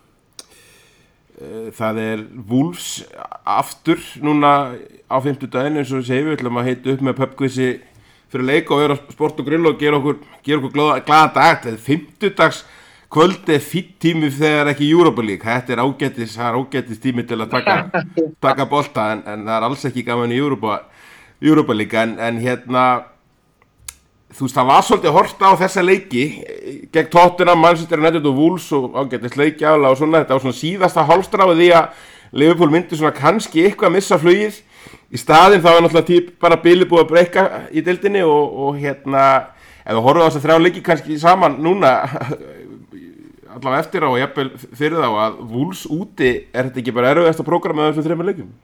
það er Wolves aftur núna á fimmtudaginn eins og segir við ætlum að heita upp með pubquizi fyrir leik og vera sport og grill og gera okkur, gera okkur glada, glada dag. Þetta er fimmtudags kvöldi fýtt tími þegar ekki Europa League. Þetta er ágætis, það er ágætis tími til að taka, taka bolta en, en það er alls ekki gaman í Europa, Europa League en, en hérna þú veist, það var svolítið hort á þessa leiki gegn Tottenham, Manchester United og Wolves og ágætis leiki ála og svona, þetta var svona síðasta hálfstráið því að Liverpool myndi svona kannski eitthvað að missa flugið í staðinn þá er náttúrulega típ bara Billy búið að breyka í deildinni og, og hérna, ef við horfum á þess að þrjá leiki kannski saman núna allavega eftir á og jafnvel fyrir þá að Wolves úti, er þetta ekki bara erfiðasta prógram með þessum þremur leikjum?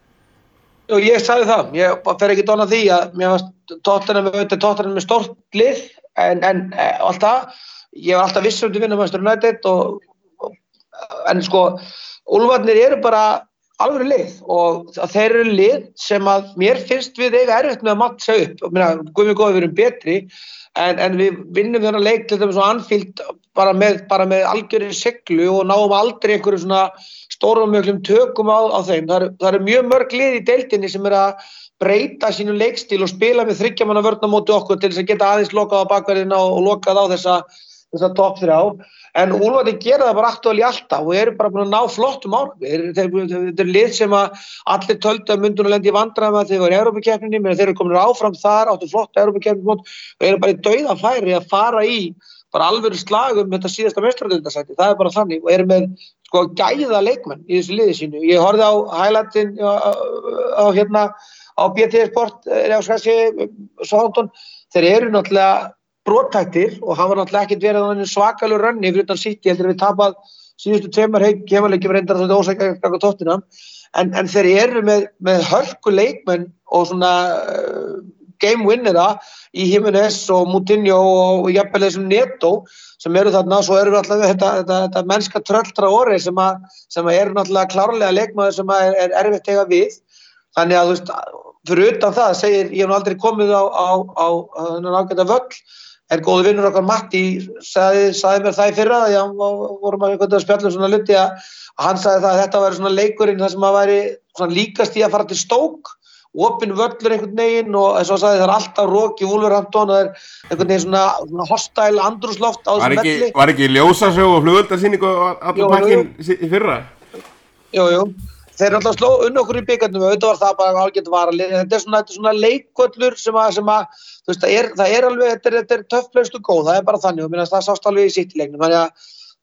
Jú, ég sagði það, ég fer ekki dóna því að mér varst Tottenham auðvitað Tottenham með stórt lið en, en e, alltaf, ég var alltaf viss um til að vinna Manchester United og, og en sko, Úlfarnir eru bara alveg lið og þeir eru lið sem að mér finnst við eiga erfitt með að matcha upp, ég meina, guðmið góði við erum betri en, en við vinnum þennan leik til þess að Anfield bara með, bara með algjörri siglu og náum aldrei einhverju svona stórum mjöglum tökum á, á þeim. Það eru, það eru mjög mörg lið í deildinni sem er að breyta sínu leikstíl og spila með þriggja manna vörn á móti okkur til þess að geta aðeins lokað á bakverðina og, og lokað á þessa, þessa topp þrjá. En Úlfarnir gera það bara aktuál í alltaf og eru bara búin að ná flottum árangri. Þetta er lið sem að allir töldu að myndun að lenda í vandræðum að þeir voru í Evrópukeppninni, menn þeir eru komin áfram þar, áttu flott Evrópukeppni og eru bara í dauðafæri að fara í bara alvöru slag um þetta síðasta meistaradeildarsæti. Það er bara þannig og eru með sko gæða leikmenn í þessu liði sínu. Ég horfði á highlightin á, á, á hérna á B T Sport á Southampton. Þeir eru náttúrulega brottæktir og hafa náttúrulega ekkert verið á einu svakalegu rönni fyrir utan City heldur við tapað síðustu tveimur heimaleikjum reyndar þetta ósækja gagnvart Tottenham en, en þeir eru með, með hörku leikmenn og svona uh, game winnera í Jimenez og Moutinho og jafnvel þessum Neto sem eru þarna og svo eru við alltaf þetta, þetta, þetta mennska trölltra orri sem, að, sem að eru náttúrulega klárlega leikmaður sem að er, er erfitt eiga við þannig að þú veist, fyrir utan það segir, ég hef nú aldrei komið á, á, á, á þennan ágæta völl er góðu vinnur okkar Matti sagði, sagði mér það í fyrra því að vorum að einhvern veginn að spjalla um svona luti að hann sagði það að þetta væri svona leikurinn það sem að væri svona líkast í að fara til Stoke opin völlur einhvern veginn og eins og sagði það er alltaf rók í Wolverhampton og það er einhvern veginn svona, svona hostile andrúsloft á þessum velli. Var ekki ljósasjó og flugöldarsýning og allur pakkin í fyrra? Jú, jú. Þeir eru alltaf sló unn okkur í bikarnum og auðvitað var það bara algjört varalið. Þetta er svona, þetta er svona leikvöllur sem að, sem að þú veist, það er, það er alveg, þetta er, þetta er töff plöstu góð, það er bara þannig og minna það sást alveg í City-leiknum. Þannig að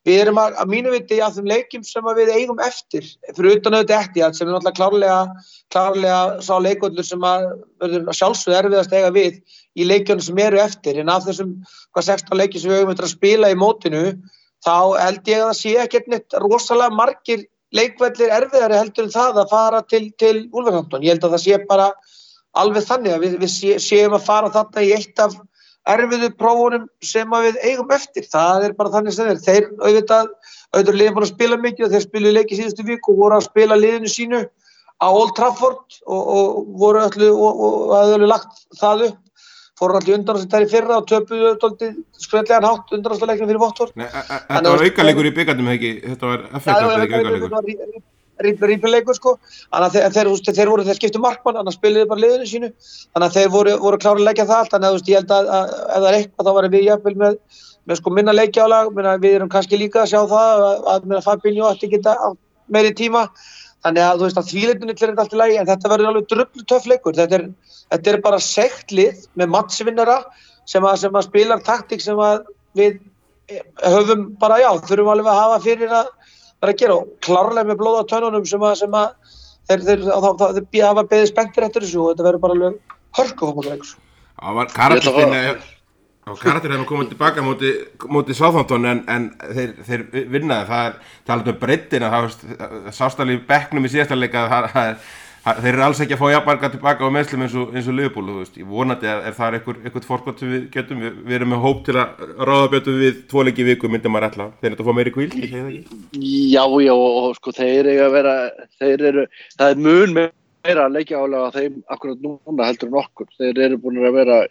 við erum að, að mínu viti að þeim leikjum sem að við eigum eftir, fyrir utan auðvitað Etihad sem er náttúrulega klárlega, klárlega sá leikvöllur sem að verður sjálfsögðu erfiðast eiga við í leikjunum sem eru eftir, en af þessum hvað sextán leikjum sem við eigum eftir að spila í mótinu, þá held ég að það sé ekkert neitt rosalega margir leikvellir erfiðari heldur en það að fara til, til Wolverhampton. Ég held að það sé bara alveg þannig að við, við sé, séum að fara þarna í eitt af erfiðu prófunum sem að við eigum eftir. Það er bara þannig sem þeir. Þeir auðvitað, auðvitað liðin búin að spila mikið og þeir spiluðu leiki síðustu viku og voru að spila liðinu sínu á Old Trafford og, og voru öllu og, og hafði alveg lagt það upp. Fóru allir undanúrslit í fyrra og töpuðu dálítið skröldlegan hátt undanúrslitaleiknum fyrir Watford. Nei, þetta var aukaleikur í bikarnum, ekki? Þetta var F A-kappið, ekki aukaleikur. Rípileikur sko, þannig að þeir, þeir, þeir voru þeir skiptu markmann, þannig að spiluðu bara liðinu sínu, þannig að þeir voru, voru klárir að leggja það allt, þannig að ég held að, að ef það er eitthvað þá varum við jafnvel með, með sko minna leikjálag, við erum kannski líka að sjá það að, að Fabinho ætti geta meiri tíma, þannig að þú veist að þvíleitinu klærir þetta allt í lagi, en þetta verður alveg drullu töff leikur, þetta er, þetta er bara sekt lið með matchvinnara sem að, sem að spilar taktík sem að við höfum bara já, þurfum alveg að hafa fyrir að Það er að gera og klárlega með blóð á tönnunum sem að, sem að þeir, þeir, þeir, þeir hafa beðið spenntir eftir þessu og þetta verður bara alveg hörku fótboltaleikur. Það var karakterinn og karakterinn hefur komið tilbaka móti, móti Southampton en, en þeir, þeir vinnaði. Það er talað um breiddina, það sást alveg í bekknum í síðasta leik að það er þeir eru alls ekki að fá jafnmarga tilbaka á meðslum eins og, eins og Liverpool, þú veist, ég vonandi að er það eitthvað, eitthvað fórskot sem við getum, við, við erum með hóp til að ráða betur við tvo leiki í viku, myndum maður ætla, þeir eru að fá meiri hvíld, ég segi það ekki? Já, já, og sko, þeir eru að vera, þeir eru, það er mun meira að leikja álega á þeim akkurat núna heldur en okkur, þeir eru búin að vera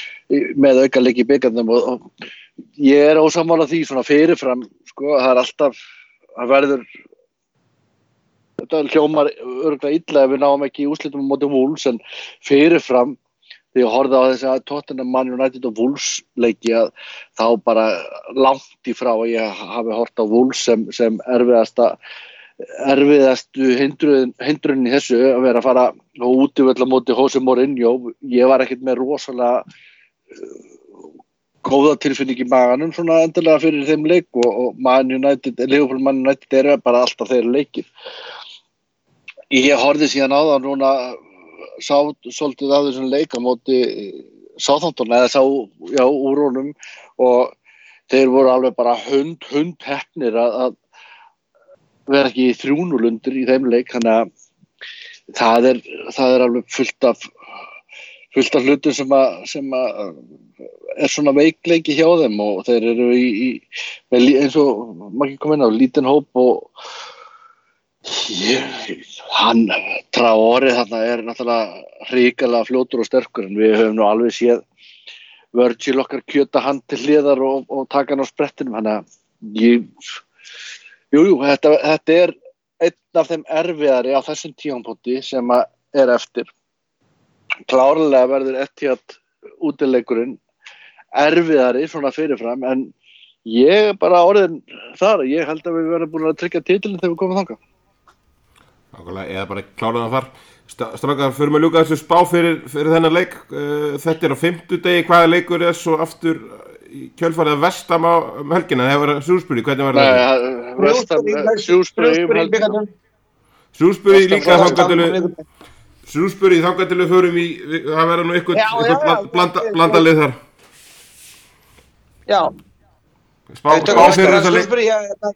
með auka leiki í bikarnum og, og ég er ósammála því svona fyrirfram, sko, það er alltaf, það verður Þetta hljómar örugglega illa ef við náum ekki í úrslitum á móti Wolves en fyrirfram þegar ég horfði á þessi að Tottenham, Man United og Wolves leiki að þá bara langt í frá að ég hafi hort á Wolves sem, sem erfiðasta erfiðastu hindrun, hindrun í þessu að vera að fara út í völl á móti Jose Mourinho. Ég var ekkert með rosalega góða tilfinning í maganum svona endilega fyrir þeim leik og, og Man United, Liverpool Man United eru bara alltaf þeirra leikir. Ég horfði síðan á það núna sá svolítið af þessum leik á móti Southampton eða sá já, úr honum og þeir voru alveg bara hund, hund heppnir að, að vera ekki þrjú núll undir í þeim leik þannig að það er, það er alveg fullt af fullt af hlutum sem að, sem að er svona veikleiki hjá þeim og þeir eru í, í með, eins og maður ekki kom inn á lítinn hóp og Ég, hann Traoré þarna er náttúrulega hrikalega fljótur og sterkur en við höfum nú alveg séð Virgil okkar kjöta hann til hliðar og, og taka hann á sprettinum þannig að ég jú, jú, þetta, þetta er einn af þeim erfiðari á þessum tímapunkti sem er eftir klárlega verður Etihad útileikurinn erfiðari svona fyrirfram en ég er bara orðin þar ég held að við verðum búin að tryggja titilin þegar við komum þangað Nákvæmlega, eða bara klára það þar. Strákar, förum að ljúka þessu spá fyrir, fyrir þennan leik. Þetta er á fimmtudegi, hvaða leikur er svo aftur í kjölfarið að Vestam á um helgina? Það var Shrewsbury, hvernig var það? Nei, Vestam, Shrewsbury. Shrewsbury líka þangað Shrewsbury þangað til við förum í, það verða nú eitthvað blanda, blanda lið þar. Já. Spá, spá fyrir þessa leik.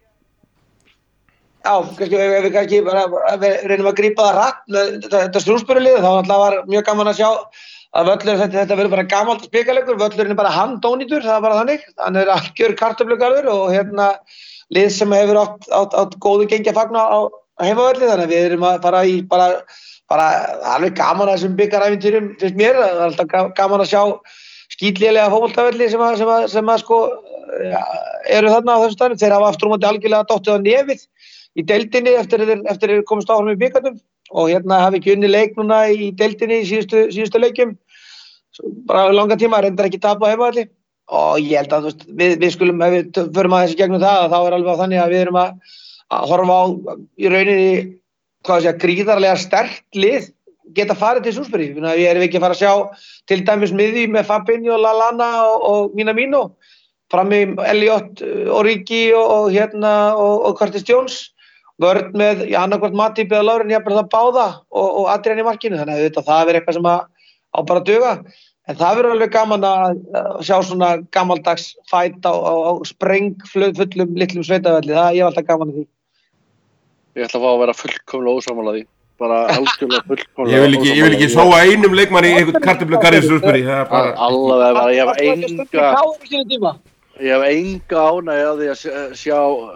Já, kannski ef við kannski bara reynum að grípa það hratt með þetta Shrewsbury-lið, þá alltaf var mjög gaman að sjá að völlur, þetta, þetta verður bara gamalt spikaleikur, völlurinn er bara handónýtur, það er bara þannig, hann er algjör kartöflugarður og hérna lið sem hefur átt, átt, átt góðu gengi að fagna á heimavölli, þannig að við erum að fara í bara, bara alveg gaman að þessum bikaræfintýrum, finnst mér, það er alltaf gaman að sjá skítlélega fótboltavelli sem að, sem að, sem að sko ja, eru þarna á þessum staðnum, þeir hafa aftur um átti algjörlega dottið á nefið í deildinni eftir að þeir komast áfram í bikarnum og hérna hafi ekki unni leik núna í deildinni í síðustu, síðustu leikjum bara langa tíma, reyndar ekki tapa á heimavalli og ég held að veist, við, við skulum, ef við förum aðeins í gegnum það þá er alveg á þannig að við erum að, að horfa á í rauninni hvað sé að gríðarlega sterkt lið geta farið til Shrewsbury, við erum ekki að fara að sjá til dæmis miði með Fabinho, Lallana og, og Minamino frammi Elliot, Origi og, og hérna og, og Curtis Jones, vörn með ja, annarkvort Matip eða Lauren jafnvel það báða og, og Adrian í markinu, þannig að þetta, það er eitthvað sem að, á bara að duga, en það verður alveg gaman að, að sjá svona gamaldags fæt á, á, á sprengfullum litlum sveitavelli, það ég var alltaf gaman að því. Ég ætla að fá að vera fullkomlega ósammála því. Bara algjörlega fullkomlega. Ég vil ekki, ég vil ekki sóa einum leikmann í einhvern kartöflugarðinsúrspyri. Allavega bara, ég hef enga, ég hef enga ánægju á því að sjá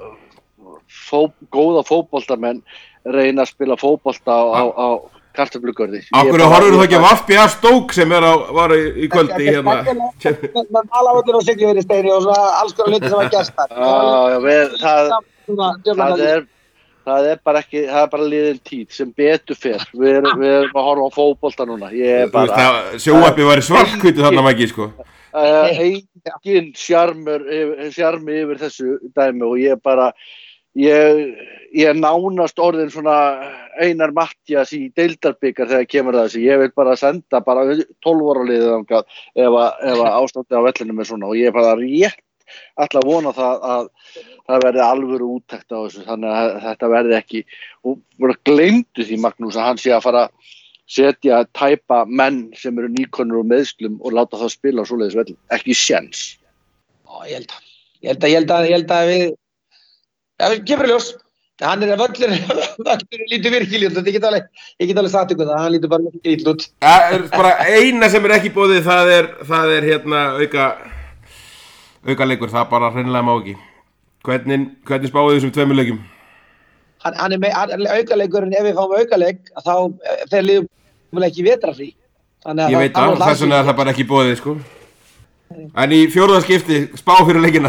fó, góða fótboltamenn reyna að spila fótbolta á, á, á kartöflugörði. Akkur horfur þú ekki á Vafbi að Stók sem er á, var í, í kvöldi hérna. Með malavöllur og Siglufirðisteini og svona alls konar hluti sem var gert þar. Já, við, það, það er Það er bara ekki, það er bara liðin tíð sem betur fer. Við erum, við erum að horfa á fótbolta núna. Ég er bara... Sjónvarpið var í svarthvítu þarna Maggi, sko. Uh, engin sjarmur, sjarmi yfir þessu dæmi og ég bara, ég, ég er nánast orðin svona Einar Matthías í deildarbikar þegar kemur að þessu. Ég vil bara senda bara tólf ára liðið þangað ef að ástandið á vellinum er svona og ég er bara rétt ætla að vona það að það verði alvöru úttekt á þessu, þannig að þetta verði ekki, og bara gleymdu því Magnús að hann sé að fara að setja tæpa menn sem eru nýkonur og meðslum og láta það spila á svoleiðis velli, ekki séns. Ó, ég held að, ég held að, ég held að, ég held að við, ja, við kemur ljós, hann er að völlur, völlur lítur virkilega, þetta get alveg, ég get alveg sagt ykkur það, hann lítur bara virkilega út. Það er bara eina sem er ekki boðið, það er, það er hérna auka, auka leikur, það bara hreinlega má ekki. Hvernig, hvernig spáðu þessum tveimur leikjum? Hann, hann er með aukaleikurinn, ef við fáum aukaleik, þá þeir liðum ekki vetrafrí. Ég veit það, þess vegna er það bara ekki boðið, sko. En í fjórða skipti, spá fyrir leikina.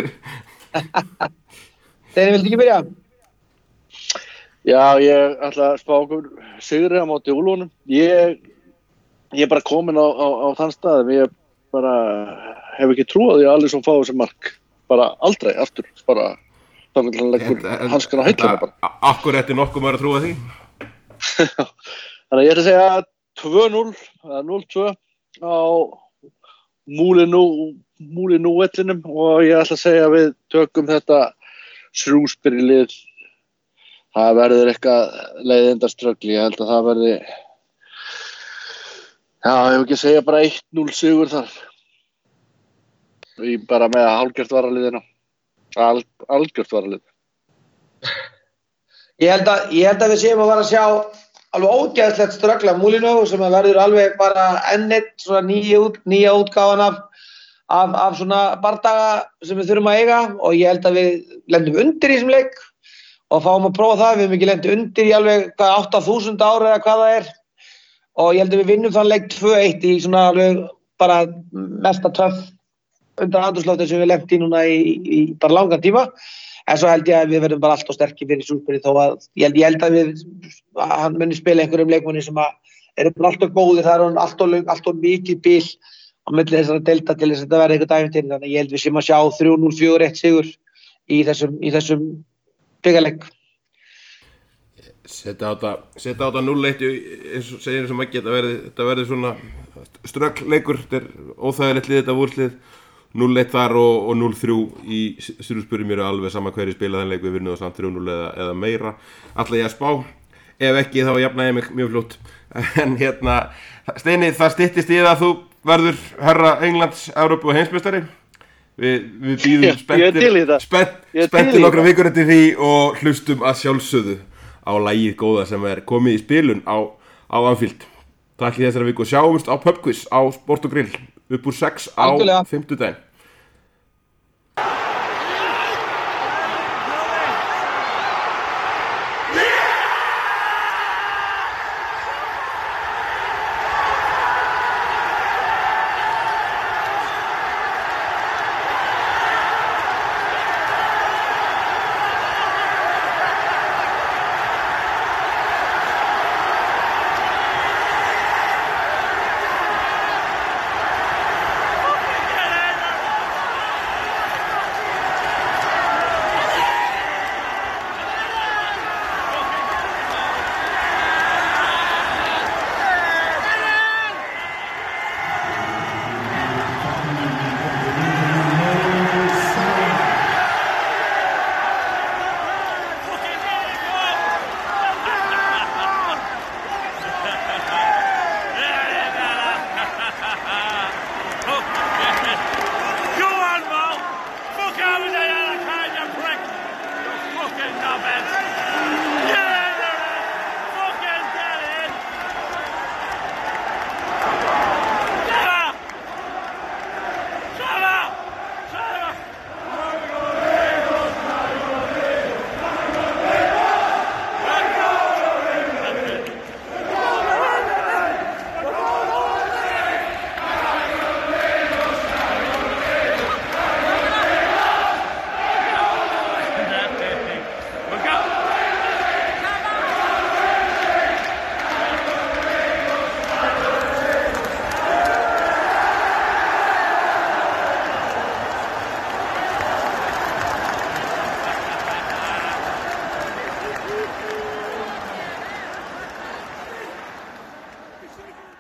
Þeir vildi ekki byrja? Já, ég ætla að spá okkur sigri á móti Úlfunum. Ég, ég er bara komin á, á, á þann staðum, ég bara hef ekki trúið því að Alisson fái þessi mark. Bara aldrei aftur, bara þannig að hann leggur hanskana á hilluna bara. Akkur eftir nokkuð maður að trúa því? Þannig að ég ætla að segja tvö núll, eða núll tvö á Múlinú, Múlinú vellinum og ég ætla að segja að við tökum þetta Shrewsbury lið. Það verður eitthvað leiðindaströggl, ég held að það verði, já, ég hef ekki að segja bara eitt núll sigur þar. Ég bara með að hálfgjört varaliðina. Al, algjört varalið. Ég held að, ég held að við séum að fara að sjá alveg ógeðslegt ströggl af Múlinó sem að verður alveg bara enn eitt svona nýja, út, nýja útgáfan af, af, af svona bardaga sem við þurfum að eiga og ég held að við lendum undir í þessum leik og fáum að prófa það. Við höfum ekki lendið undir í alveg hvað, átta þúsund ára eða hvað það er og ég held að við vinnum þann leik tvö eitt í svona alveg bara mesta töff undan andrúmslofti sem við lent í núna í, í bara langan tíma, en svo held ég að við verðum bara allt og sterkir fyrir Shrewsbury þó að ég held, ég held að við að hann muni spila einhverjum leikmanni sem að eru bara allt og góðir, það er allt og, allt og mikið bil á milli þessara deilda til þess að þetta verði eitthvað dæmið, þannig að ég held við sem að sjá þrjú núll fjögur eitt sigur í þessum, í þessum bikarleik. Setja á þetta, setja á þetta núll eitt eins og segir eins og Maggi, þetta verði, þetta verði svona ströggleikur, þetta er óþægilegt lið, þetta úrslið núll eitt þar og, og núll þrjú í Shrewsbury, mér er alveg sama hverju spila þann leik, við vinnum það samt þrjú núll eða, eða meira. Ætla ég að spá, ef ekki þá jafna ég mig mjög fljótt. En hérna, Steini, það styttist í það að þú verður herra Englands, Evrópu og heimsmeistari. Við, við býðum spenntir, spennt, spenntir nokkra vikur eftir því og hlustum að sjálfsögðu á lagið góða sem er komið í spilun á, á Anfield. Takk í þessari viku og sjáumst á pubquiz á Sport og Grill upp úr sex á fimmtudaginn. Missir ekki